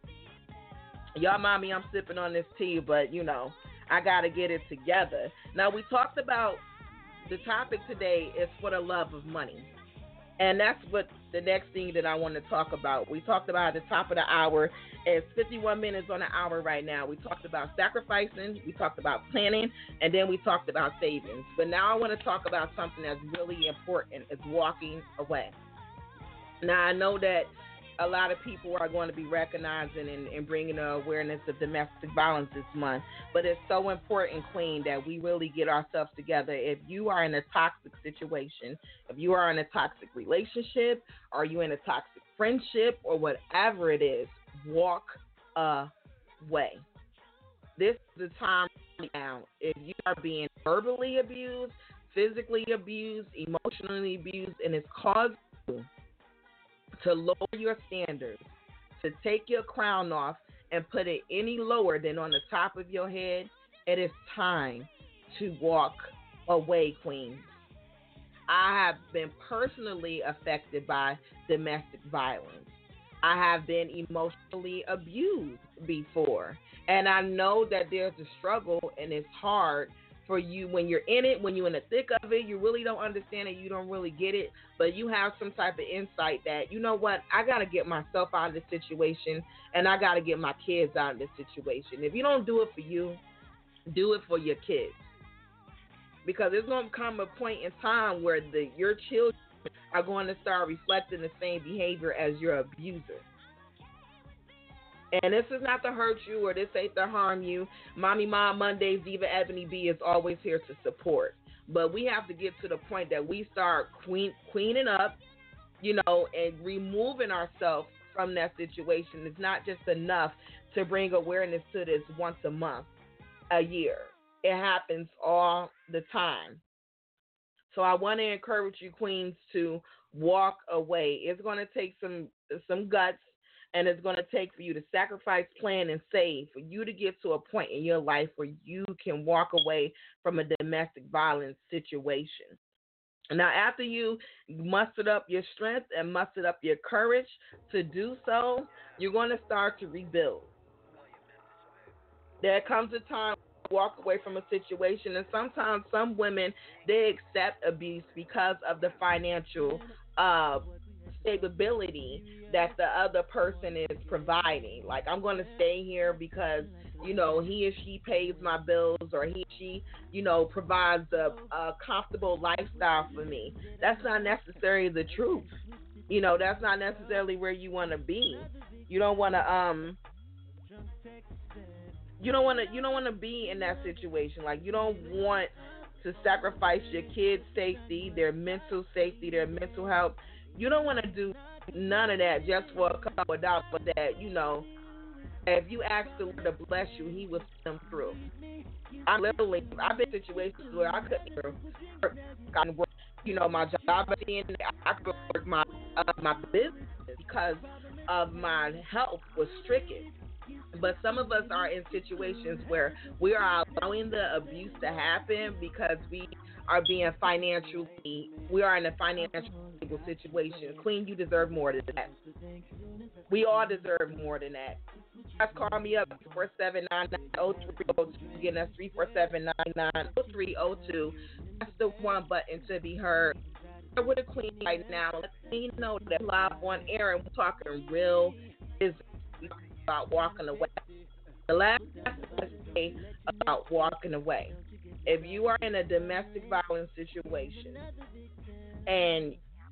Y'all mind me, I'm sipping on this tea, but, you know, I got to get it together. Now, we talked about the topic today is for the love of money. And that's what the next thing that I want to talk about. We talked about at the top of the hour. It's 51 minutes on the hour right now. We talked about sacrificing. We talked about planning. And then we talked about savings. But now I want to talk about something that's really important. It's walking away. Now, I know that a lot of people are going to be recognizing and bringing the awareness of domestic violence this month. But it's so important, Queen, that we really get ourselves together. If you are in a toxic situation, if you are in a toxic relationship, or you in a toxic friendship, or whatever it is, walk away. This is the time now. If you are being verbally abused, physically abused, emotionally abused, and it's caused you to lower your standards, to take your crown off and put it any lower than on the top of your head, it is time to walk away, Queens. I have been personally affected by domestic violence. I have been emotionally abused before. And I know that there's a struggle and it's hard for you when you're in it, when you're in the thick of it. You really don't understand it. You don't really get it. But you have some type of insight that, you know what, I got to get myself out of this situation, and I got to get my kids out of this situation. If you don't do it for you, do it for your kids. Because there's going to come a point in time where your children are going to start reflecting the same behavior as your abuser. And this is not to hurt you, or this ain't to harm you. Mommy Mom Mondays, Diva Ebony B is always here to support. But we have to get to the point that we start queening up, you know, and removing ourselves from that situation. It's not just enough to bring awareness to this once a month, a year. It happens all the time. So I want to encourage you, Queens, to walk away. It's going to take some guts. And it's going to take for you to sacrifice, plan, and save for you to get to a point in your life where you can walk away from a domestic violence situation. Now, after you mustered up your strength and mustered up your courage to do so, you're going to start to rebuild. There comes a time to walk away from a situation, and sometimes some women, they accept abuse because of the financial stability that the other person is providing. Like, I'm going to stay here because, you know, he or she pays my bills, or he or she, you know, provides a comfortable lifestyle for me. That's not necessarily the truth. You know, that's not necessarily where you want to be. You don't want to you don't want to be in that situation. Like, you don't want to sacrifice your kids' safety, their mental safety, their mental health. You don't want to do none of that just for a couple of dollars, but that, you know, if you ask the Lord to bless you, He will see them through. I've been in situations where I couldn't work, you know, my job, and I could work my business because of my health was stricken. But some of us are in situations where we are allowing the abuse to happen because we are being we are in a financial situation. Queen, you deserve more than that. We all deserve more than that. Just call me up, 347-990-302. Again, that's 347-990-302. That's the one button to be heard. With a Queen right now, let me know that live on air, and we're talking real business about walking away. The last say about walking away. If you are in a domestic violence situation and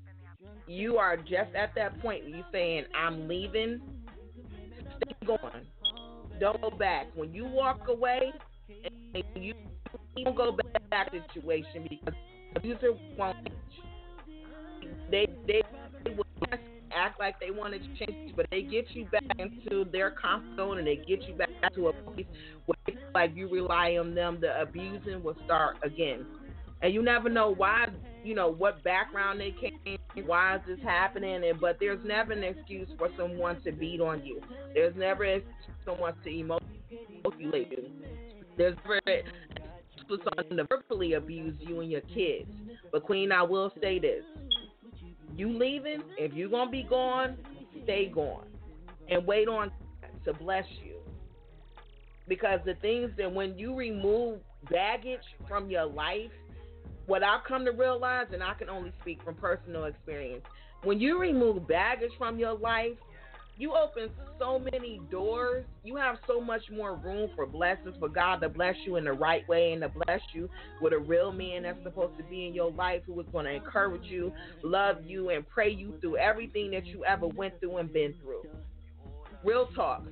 you are just at that point where you're saying, I'm leaving, stay going. Don't go back. When you walk away, and you don't go back to that situation because the abuser won't change. They will act like they want to change, but they get you back into their comfort zone and they get you back to a place where it's like you rely on them. The abusing will start again. And you never know why, what background they came, why is this happening, but there's never an excuse for someone to beat on you. There's never an excuse for someone to emotionally you. There's never an excuse for someone to verbally abuse you and your kids. But Queen, I will say this. You leaving, if you're going to be gone, stay gone. And wait on God to bless you. Because the things that when you remove baggage from your life, what I've come to realize, and I can only speak from personal experience, when you remove baggage from your life, you open so many doors. You have so much more room for blessings, for God to bless you in the right way and to bless you with a real man that's supposed to be in your life, who is going to encourage you, love you, and pray you through everything that you ever went through and been through. Real talk.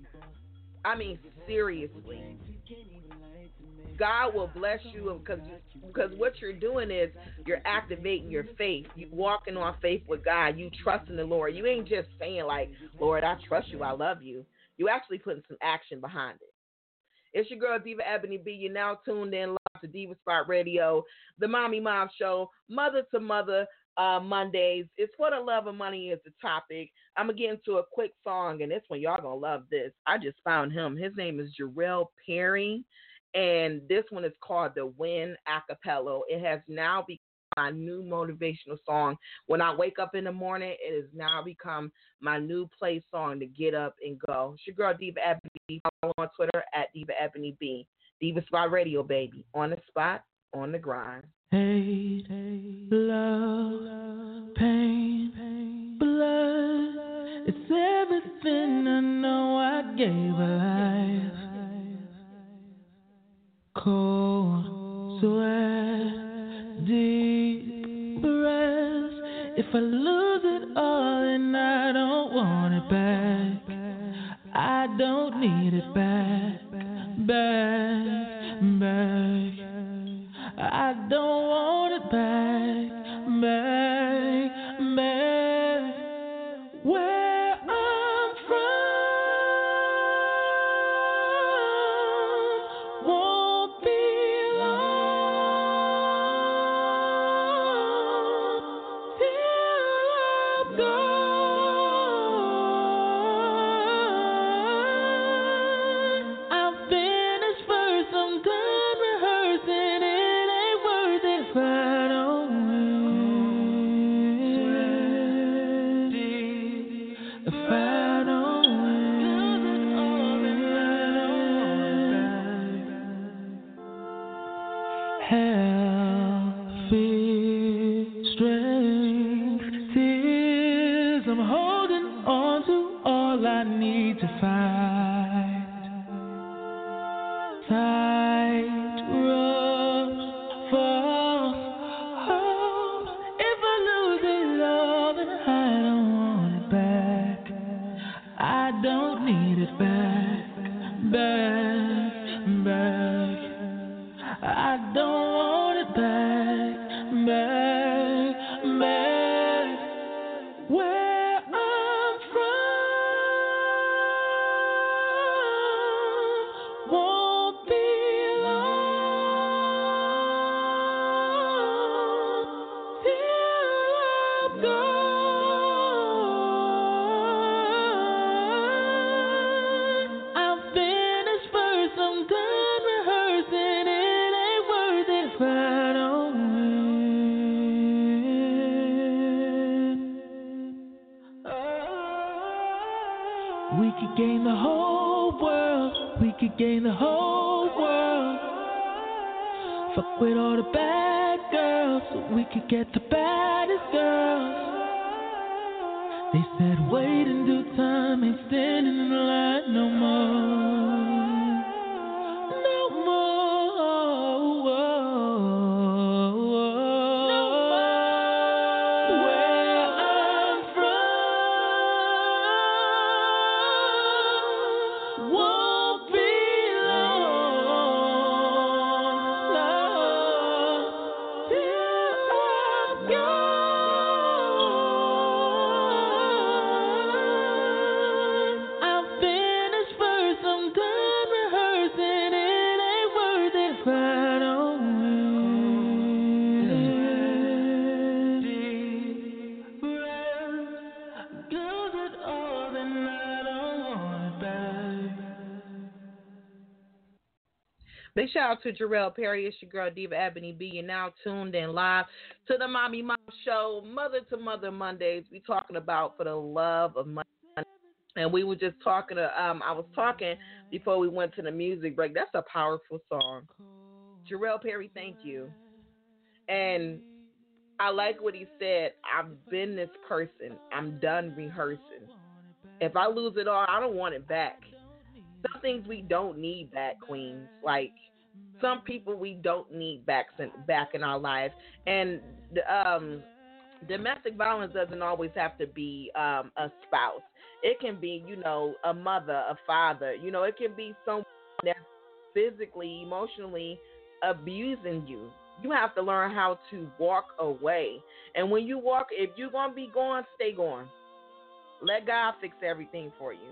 I mean, seriously. God will bless you because what you're doing is you're activating your faith. You're walking on faith with God. You trust in the Lord. You ain't just saying like, Lord, I trust you. I love you. You actually putting some action behind it. It's your girl, Diva Ebony B. You're now tuned in live to Diva Spot Radio, the Mommy Mom Show, Mother to Mother Mondays. It's For the Love of Money is the topic. I'm going to get into a quick song, and this one, y'all going to love this. I just found him. His name is Jarrell Perry. And this one is called The Win Acapella. It has now become my new motivational song. When I wake up in the morning, it has now become my new play song to get up and go. It's your girl, Diva Ebony. Follow on Twitter at Diva Ebony B. Diva Spot Radio, baby. On the spot, on the grind. Hate, love, pain, blood. It's everything I know I gave a life. Cold sweat, deep breath. If I lose it all, then I don't want it back. I don't need it back. I don't want it back. Where I'm from. Gain the whole world. Fuck with all the bad girls so we could get the baddest girls. They said wait in due time, ain't standing in the line no more. No more. Where won't be long, love, till I'm gone. I'll finish first, I'm done rehearsing. It ain't worth it if I don't win. Deep breath, gives it all, then I don't want it back. Big shout out to Jarrell Perry. It's your girl Diva Ebony B. You're now tuned in live to the Mommy Mom Show, Mother to Mother Mondays. We talking about for the love of money, and we were just talking to I was talking before we went to the music break. That's a powerful song. Jarrell Perry, thank you. And I like what he said. I've been this person. I'm done rehearsing. If I lose it all, I don't want it back. Some things we don't need back, queens. Like some people we don't need back in our lives. And domestic violence doesn't always have to be a spouse. It can be, a mother, a father. It can be someone that's physically, emotionally abusing you. You have to learn how to walk away. And when you walk, if you're going to be gone, stay gone. Let God fix everything for you.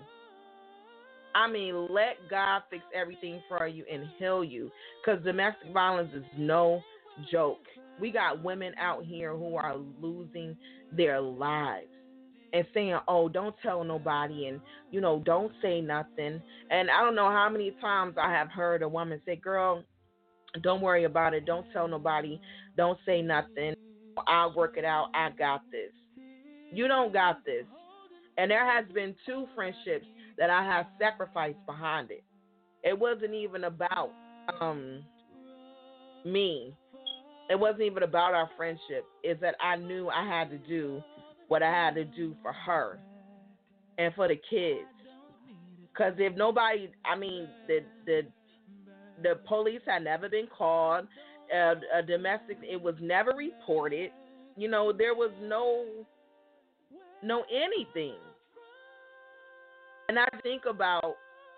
Let God fix everything for you and heal you. Because domestic violence is no joke. We got women out here who are losing their lives and saying, oh, don't tell nobody and, don't say nothing. And I don't know how many times I have heard a woman say, girl, don't worry about it. Don't tell nobody. Don't say nothing. I'll work it out. I got this. You don't got this. And there has been 2 friendships that I have sacrificed behind it. It wasn't even about me. It wasn't even about our friendship. It's that I knew I had to do what I had to do for her and for the kids. Because if nobody, the police had never been called. A domestic, it was never reported. There was no anything. And I think about,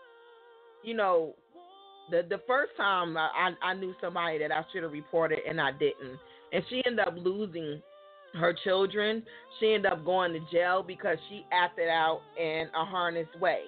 the first time I knew somebody that I should have reported and I didn't. And she ended up losing her children. She ended up going to jail because she acted out in a harness way.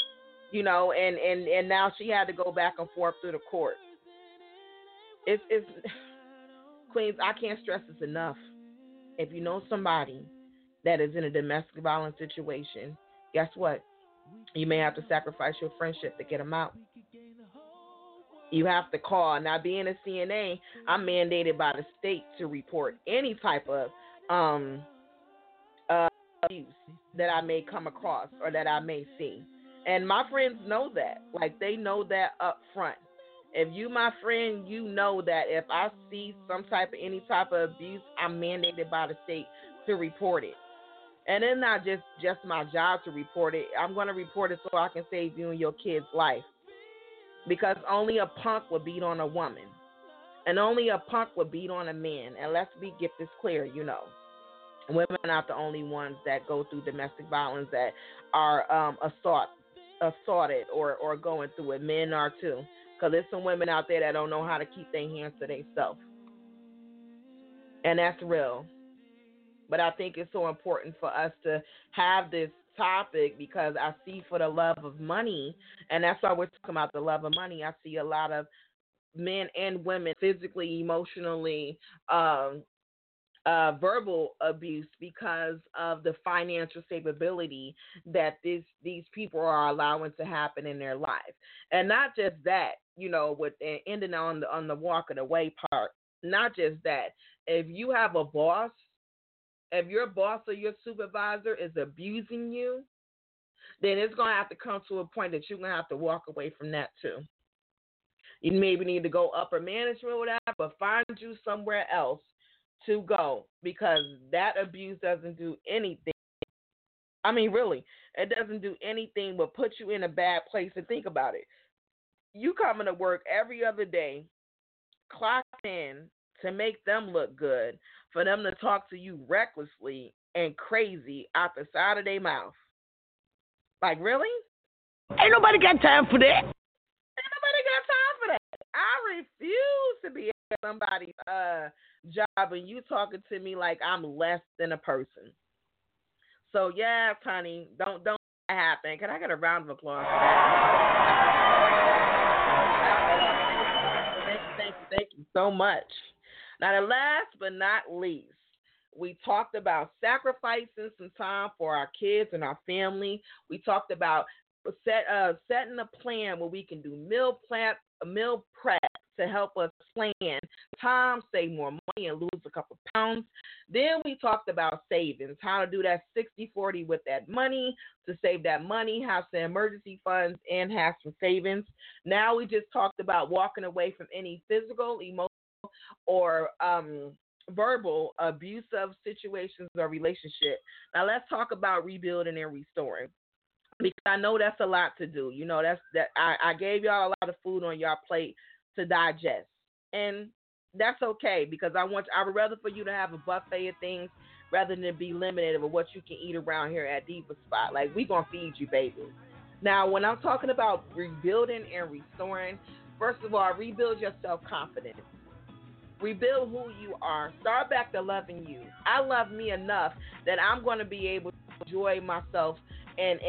And now she had to go back and forth through the court. It's Queens, I can't stress this enough. If you know somebody that is in a domestic violence situation, guess what? You may have to sacrifice your friendship to get them out. You have to call. Now, being a CNA, I'm mandated by the state to report any type of abuse that I may come across or that I may see. And my friends know that. Like, they know that up front. If you my friend, you know that if I see any type of abuse, I'm mandated by the state to report it. And it's not just my job to report it. I'm going to report it so I can save you and your kid's life. Because only a punk would beat on a woman. And only a punk would beat on a man. And let's get this clear, Women are not the only ones that go through domestic violence that are assaulted or going through it. Men are too. Because there's some women out there that don't know how to keep their hands to themselves. And that's real. But I think it's so important for us to have this topic because I see for the love of money, and that's why we're talking about the love of money. I see a lot of men and women physically, emotionally, verbal abuse because of the financial stability that these people are allowing to happen in their life. And not just that, with ending on the walking away part, not just that. If you have a boss, if your boss or your supervisor is abusing you, then it's going to have to come to a point that you're going to have to walk away from that too. You maybe need to go upper management or whatever, but find you somewhere else to go because that abuse doesn't do anything. Really, it doesn't do anything but put you in a bad place. And think about it. You coming to work every other day, clock in to make them look good, for them to talk to you recklessly and crazy out the side of their mouth. Like, really? Ain't nobody got time for that. Ain't nobody got time for that. I refuse to be at somebody's job and you talking to me like I'm less than a person. So yes, honey, don't happen. Can I get a round of applause for that? Thank you so much. Now, the last but not least, we talked about sacrificing some time for our kids and our family. We talked about setting a plan where we can do meal prep to help us plan time, save more money, and lose a couple pounds. Then we talked about savings, how to do that 60-40 with that money, to save that money, have some emergency funds, and have some savings. Now we just talked about walking away from any physical, emotional, or verbal abusive situations or relationship. Now let's talk about rebuilding and restoring, because I know that's a lot to do. You know, I gave y'all a lot of food on y'all plate to digest, and that's okay, because I would rather for you to have a buffet of things rather than be limited of what you can eat around here at Diva Spot. Like, we gonna feed you, baby. Now, when I'm talking about rebuilding and restoring, first of all, rebuild your self-confidence. Rebuild who you are. Start back to loving you. I love me enough that I'm going to be able to enjoy myself and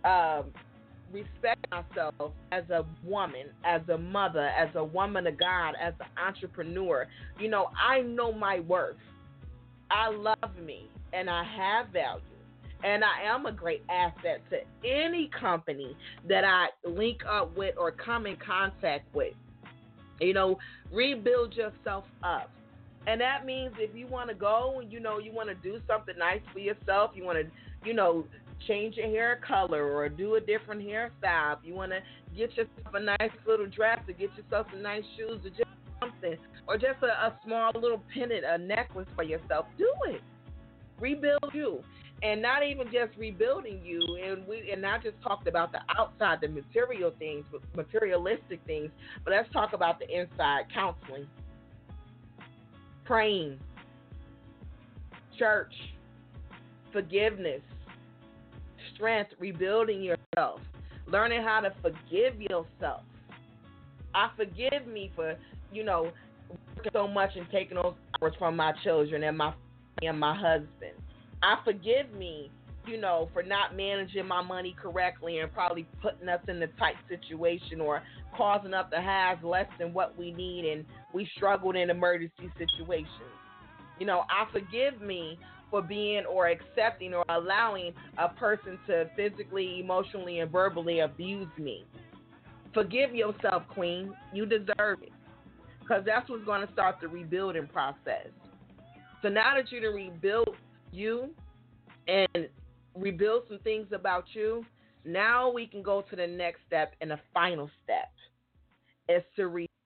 respect myself as a woman, as a mother, as a woman of God, as an entrepreneur. You know, I know my worth. I love me, and I have value. And I am a great asset to any company that I link up with or come in contact with. You know, rebuild yourself up. And that means if you want to go and, you know, you want to do something nice for yourself, you want to, you know, change your hair color or do a different hairstyle, if you want to get yourself a nice little dress or get yourself some nice shoes or just something, or just a small little pendant, a necklace for yourself, do it. Rebuild you. And not even just rebuilding you, and not just talked about the outside, the material things, materialistic things, but let's talk about the inside: counseling, praying, church, forgiveness, strength, rebuilding yourself, learning how to forgive yourself. I forgive me for, you know, working so much and taking those hours from my children and my family and my husband. I forgive me, you know, for not managing my money correctly and probably putting us in a tight situation or causing us to have less than what we need, and we struggled in emergency situations. You know, I forgive me for being or accepting or allowing a person to physically, emotionally, and verbally abuse me. Forgive yourself, Queen. You deserve it, because that's what's going to start the rebuilding process. So now that you've rebuilt you and rebuild some things about you, now we can go to the next step, and the final step is to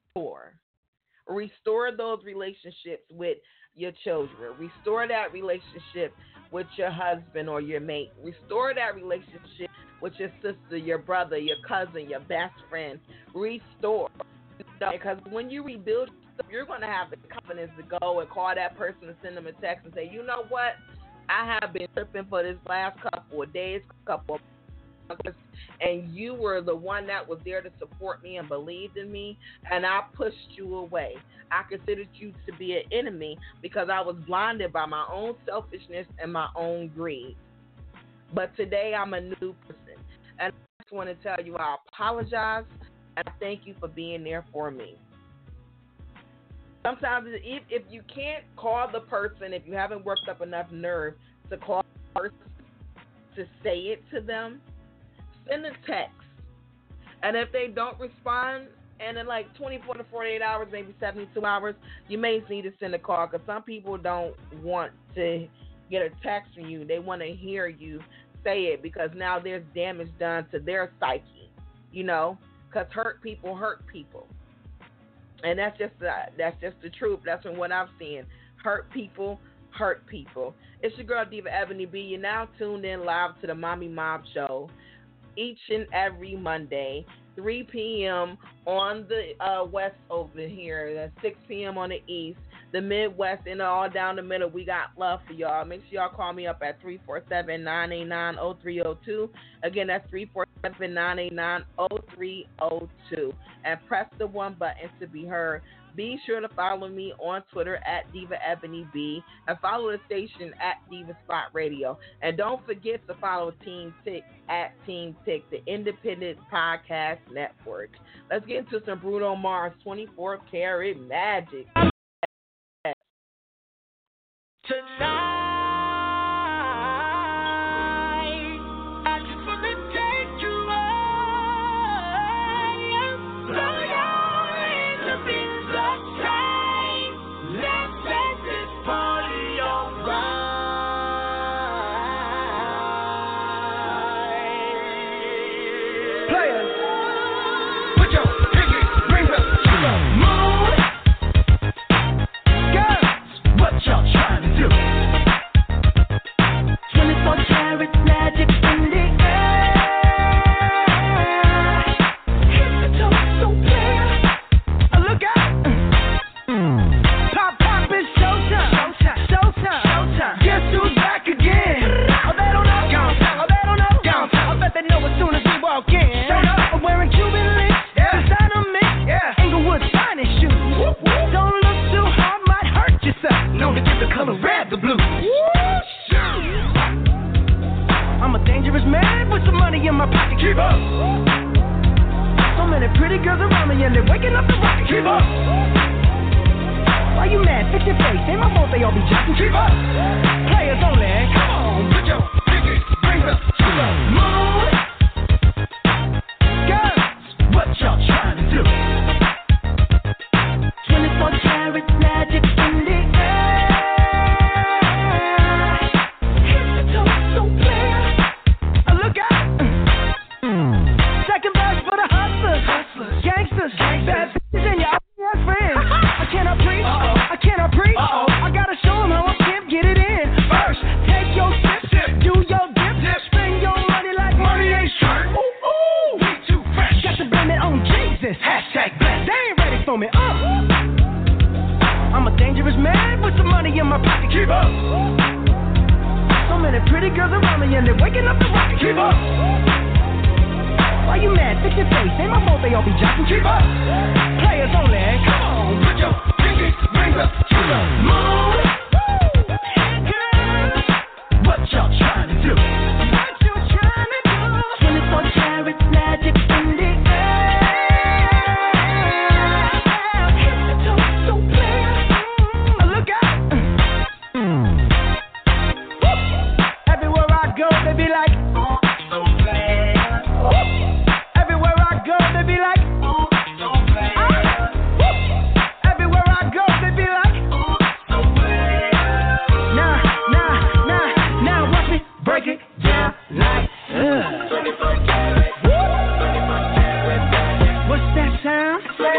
restore those relationships with your children, restore that relationship with your husband or your mate, restore that relationship with your sister, your brother, your cousin, your best friend. Restore, because when you rebuild, you're going to have the confidence to go and call that person and send them a text and say, you know what, I have been tripping for this last couple of days, couple of months, and you were the one that was there to support me and believed in me, and I pushed you away. I considered you to be an enemy because I was blinded by my own selfishness and my own greed. But today I'm a new person, and I just want to tell you I apologize, and I thank you for being there for me. Sometimes if you can't call the person, if you haven't worked up enough nerve to call the person to say it to them, send a text. And if they don't respond, and in like 24 to 48 hours, maybe 72 hours, you may need to send a call, because some people don't want to get a text from you. They want to hear you say it, because now there's damage done to their psyche, you know, because hurt people hurt people. And that's just the truth. That's what I've seen. Hurt people hurt people. It's your girl, Diva Ebony B. You're now tuned in live to the Mommy Mob Show each and every Monday, 3 p.m. on the west over here. That's 6 p.m. on the east, the Midwest, and all down the middle. We got love for y'all. Make sure y'all call me up at 347-989-0302. Again, that's 347-989-0302. And press the 1 button to be heard. Be sure to follow me on Twitter at Diva Ebony B, and follow the station at Diva Spot Radio. And don't forget to follow Team Tick at Team Tick, the independent podcast network. Let's get into some Bruno Mars 24 Karat Magic. Tonight, I just wanna take you higher. Blow your hands up in the sky. Let's set this party on fire. Players, put your pinky rings up to the moon. Girls, what y'all trying to do? 24 karat magic in the air. Hit the toe so clear. Look out. Pop is showtime. Showtime. Guess who's back again? Oh, they don't know. Oh, they don't know. I bet they know as soon as we walk in. I'm wearing Cuban links. Designer mix. Inglewood's finest shoes. Don't look too hard, might hurt yourself. Known to give the color red the blue. I'm a dangerous man with some money in my pocket. Keep up. So many pretty girls around me and they're waking up the rocket. Keep up. Why you mad? Fix your face. Ain't my fault they all be jocking. Keep up. Players only. Come on, put your pinky rings up to the moon. Girls, what y'all trying to do? 24 karat magic in the air. Hit the toe so clear. Look out. Second verse for the hustlers. Gangsters. Bad bitches and your ass friends. I cannot preach. I gotta show them how I can't get it in. First, take your sip. Do your dip. Spend your money like money ain't short. Ooh, we too fresh. Got to blame it on Jesus. Hashtag blessed. They ain't ready for me. I'm a dangerous man with some money in my pocket. Keep up. So many pretty girls around me and they're waking up the rocket. Keep up. Why you mad? Fix your face. Ain't my fault they all be jocking. Keep up. Players only. Come on, put your pinky rings up to the moon. Girls, what y'all trying to do? 24 karat magic in the air. Hit the toe so clear. Look out. Everywhere I go, they be like, so bad. Everywhere I go, they be like, so bad. Everywhere I go, they be like, so bad. Now, watch me break it down like, 24 karat. What's that sound?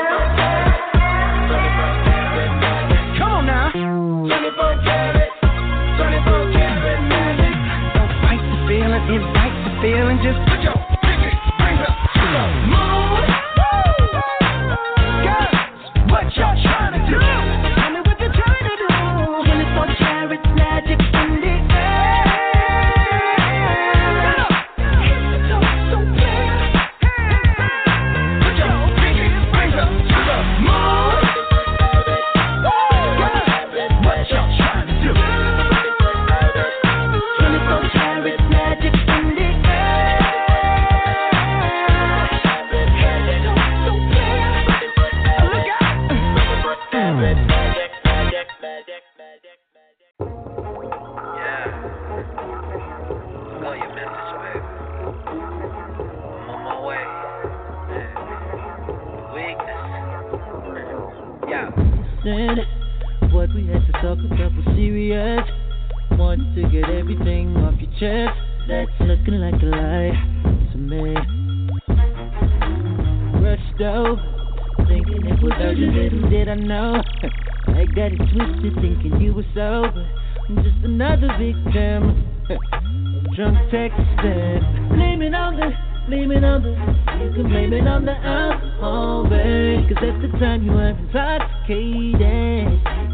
Come on now. 24 karat. 24 karat magic. Don't fight the feeling, invite the feeling. Just put your pinky rings up to the moon. Girls, what y'all trying to do? Tell me what you're trying to do. 24 karat magic in the air. Hit the toe so clear. Put your pinky rings up to the moon. Girls, what y'all trying to do? 24 karat magic in the air. Hit the toe so clear. Look out. Go your message, baby. I'm on my way. Weakness. Yeah. Said what we had to talk about was serious. Wanted to get everything off your chest. That's looking like a lie to me. Rushed over, thinking it was urgent. Little did I know I got it twisted, thinking you were sober. I'm just another victim of drunk texting. Blame it on the, you can blame it on the alcohol, babe. 'Cause at the time you were intoxicated.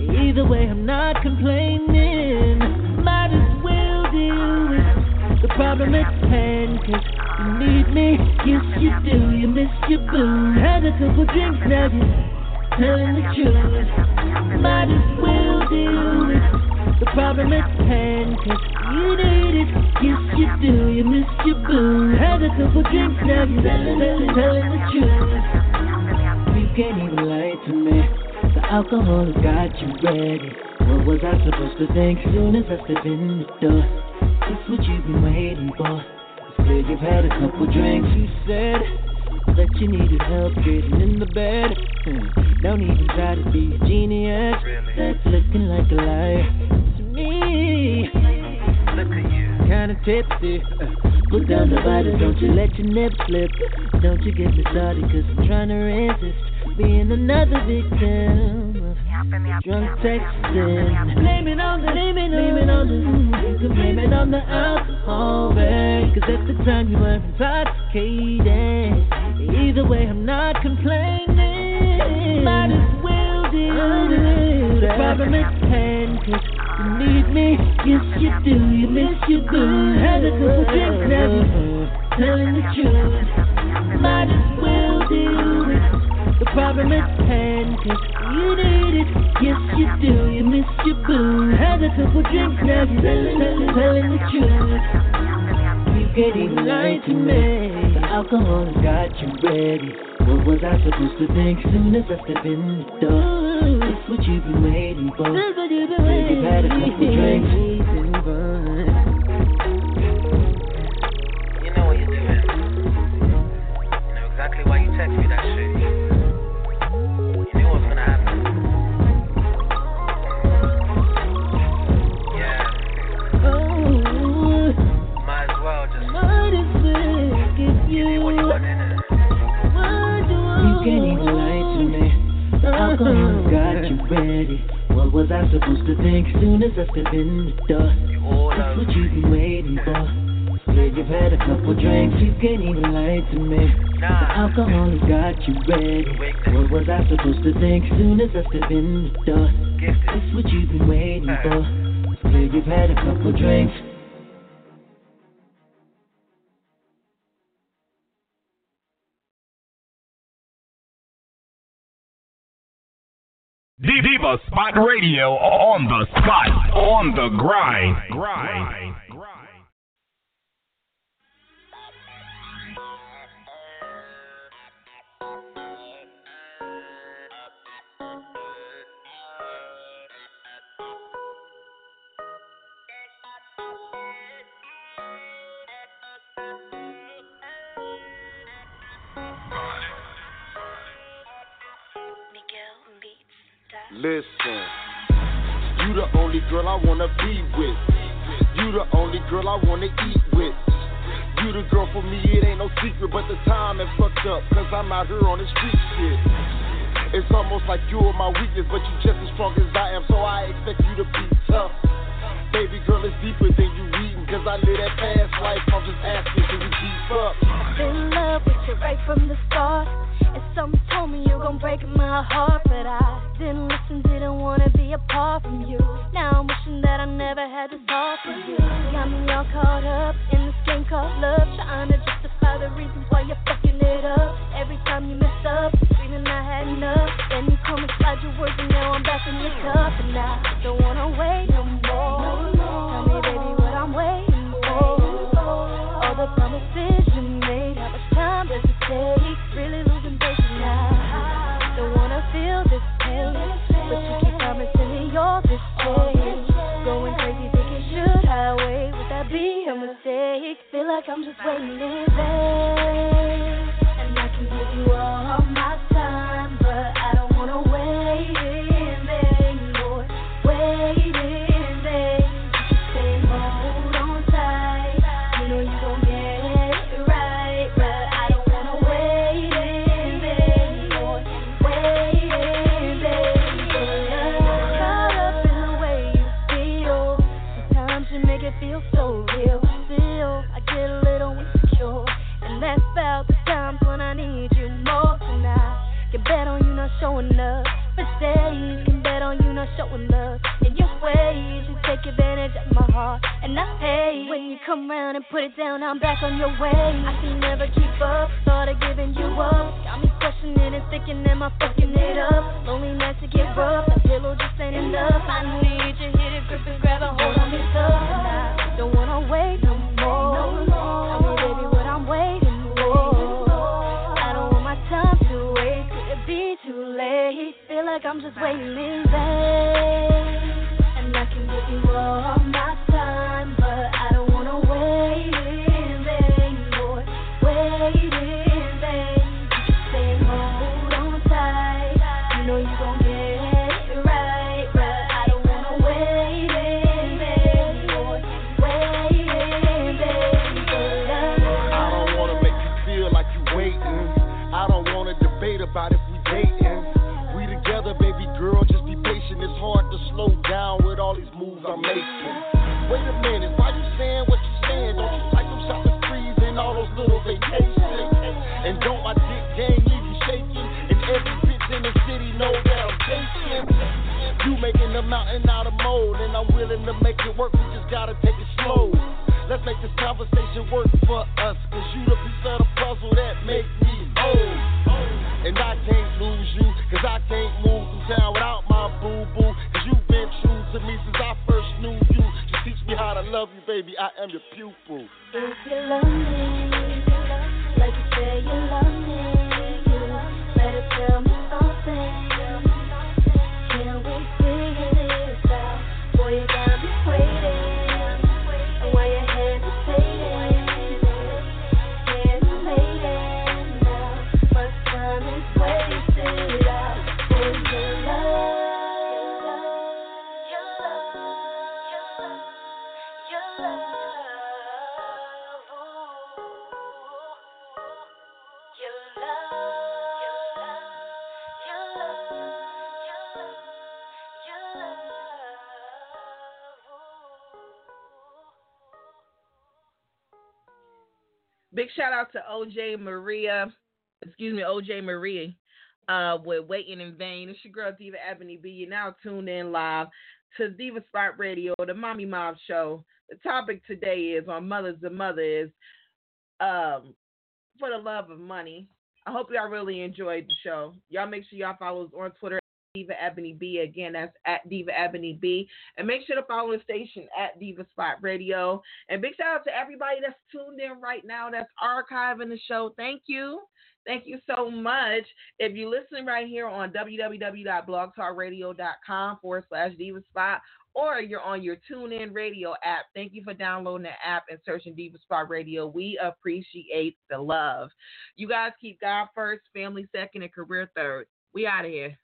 Either way, I'm not complaining. Might as well do it. The problem is hand, 'cause you need me. Yes, you do. You miss your boo. Had a couple drinks, now you're telling the truth. Might as well do it. The problem is hand, 'cause you need it. Yes, you do. You miss your boo. Had a couple drinks, now you're telling the truth. You can't even lie to me. The alcohol has got you ready. What was I supposed to think soon as I step in the door? It's what you've been waiting for. It's clear you've had a couple drinks. You said that you needed help getting in the bed. Don't even try to be a genius. That's looking like a lie to me. Look at you. Kinda tipsy. Put down the body, don't you let your nip slip. Don't you get me started, 'cause I'm trying to resist being another victim of drunk texting. Blame it on the, you can blame it on the alcohol, babe. 'Cause at the time you were intoxicated. Either way, I'm not complaining. Might as well do. The problem is hand, 'cause you need me. Yes, you do. You miss your boo. Had a couple drinks, now you're telling the truth. Might as well do it. The problem is hand, 'cause you need it. Yes, you do. You miss your boo. Had a couple drinks, now you're telling the truth. You can't even lie to me. The alcohol has got you ready. What was I supposed to think soon as I step in the door? It's what you've been waiting for. You've had a couple drinks. You know what you're doing. You know exactly why you text me that shit. You knew what was gonna happen. Yeah. Oh, Might as well just might as well give give you what you want in it. You can't even lie to me. The alcohol's got you ready. What was I supposed to think soon as I step in the door? That's what you've been waiting for. Yeah, you've had a couple drinks. You can't even lie to me. The alcohol has got you ready. What was I supposed to think soon as I step in the door? That's what you've been waiting for. Yeah, you've had a couple drinks. Diva Spot Radio on the spot, on the grind. Listen, you the only girl I wanna be with. You the only girl I wanna eat with. You the girl for me, it ain't no secret, but the time is fucked up, 'cause I'm out here on the street shit. It's almost like you're my weakness, but you just as strong as I am, so I expect you to be tough. Baby girl, it's deeper than you reading, 'cause I live that past life, I'm just asking, can we keep up? I've been in love with you right from the start. And something told me you gon' break my heart, but I didn't listen, didn't wanna be apart from you. Now I'm wishing that I never had this all for you. Got me all caught up in this game called love, trying to justify the reasons why you're fucking it up. Every time you mess up, screaming I had enough. Then you come and slide your words, and now I'm back in your cup, and I don't wanna wait no more. Tell me, baby, what I'm waiting for. All the promises you made, how much time does it take? Really losing patience now. Don't wanna feel this pain, but you keep promising me you're this change. Going crazy thinking, should I wait? Would that be a mistake? Feel like I'm just waiting in vain. come round and put it down, I'm back on your way. I can never keep up, started giving you up. Got me questioning and thinking, am I fucking it up? Lonely nights to get rough, that pillow just ain't enough. I need you here to grip and grab a hold on me tough. And I don't wanna wait no more. Tell me, baby, what I'm waiting for. I don't want my time to waste, could it be too late? Feel like I'm just waiting in vain. And I can give you all my time, but I don't wanna wait in vain, boy. Wait in vain. Just say hold on tight. You know you gon' get it right, but I don't wanna wait in vain, boy. Wait in vain for love. I don't wanna make you feel like you waiting. I don't wanna debate about if we dating. We together, baby girl, just be patient. It's hard to slow down with all these moves I'm making. Wait a minute, why you saying what you saying? Don't you like them shopping sprees and all those little vacations? And don't my dick game leave you shaking? And every bitch in the city know that I'm chasing. You making the mountain out of mold, and I'm willing to make it work. We just gotta take it slow. Let's make this conversation work for us, cause you the piece of the puzzle that make me old. And I can't lose you, cause I can't move through town without my boo-boo. Cause you've been true to me since I first knew you. Just teach me how to love you, baby, I am your pupil. If you love me, like you say you love me, you better tell me something. Can we figure this out? Boy, you got me waiting. And while you're hesitating, now much time is wasted out for your love. Big shout out to OJ Marie, with Waiting in Vain. It's your girl, Diva Ebony B. You're now tuned in live to Diva Spot Radio, the Mommy Mob Show. The topic today is on Mothers to Mothers, for the love of money. I hope y'all really enjoyed the show. Y'all make sure y'all follow us on Twitter, Diva Ebony B. Again, that's at Diva Ebony B. And make sure to follow the station at Diva Spot Radio. And big shout out to everybody that's tuned in right now, that's archiving the show. Thank you. Thank you so much. If you're listening right here on www.blogtalkradio.com/Diva Spot, or you're on your TuneIn Radio app, thank you for downloading the app and searching Diva Spot Radio. We appreciate the love. You guys keep God first, family second, and career third. We out of here.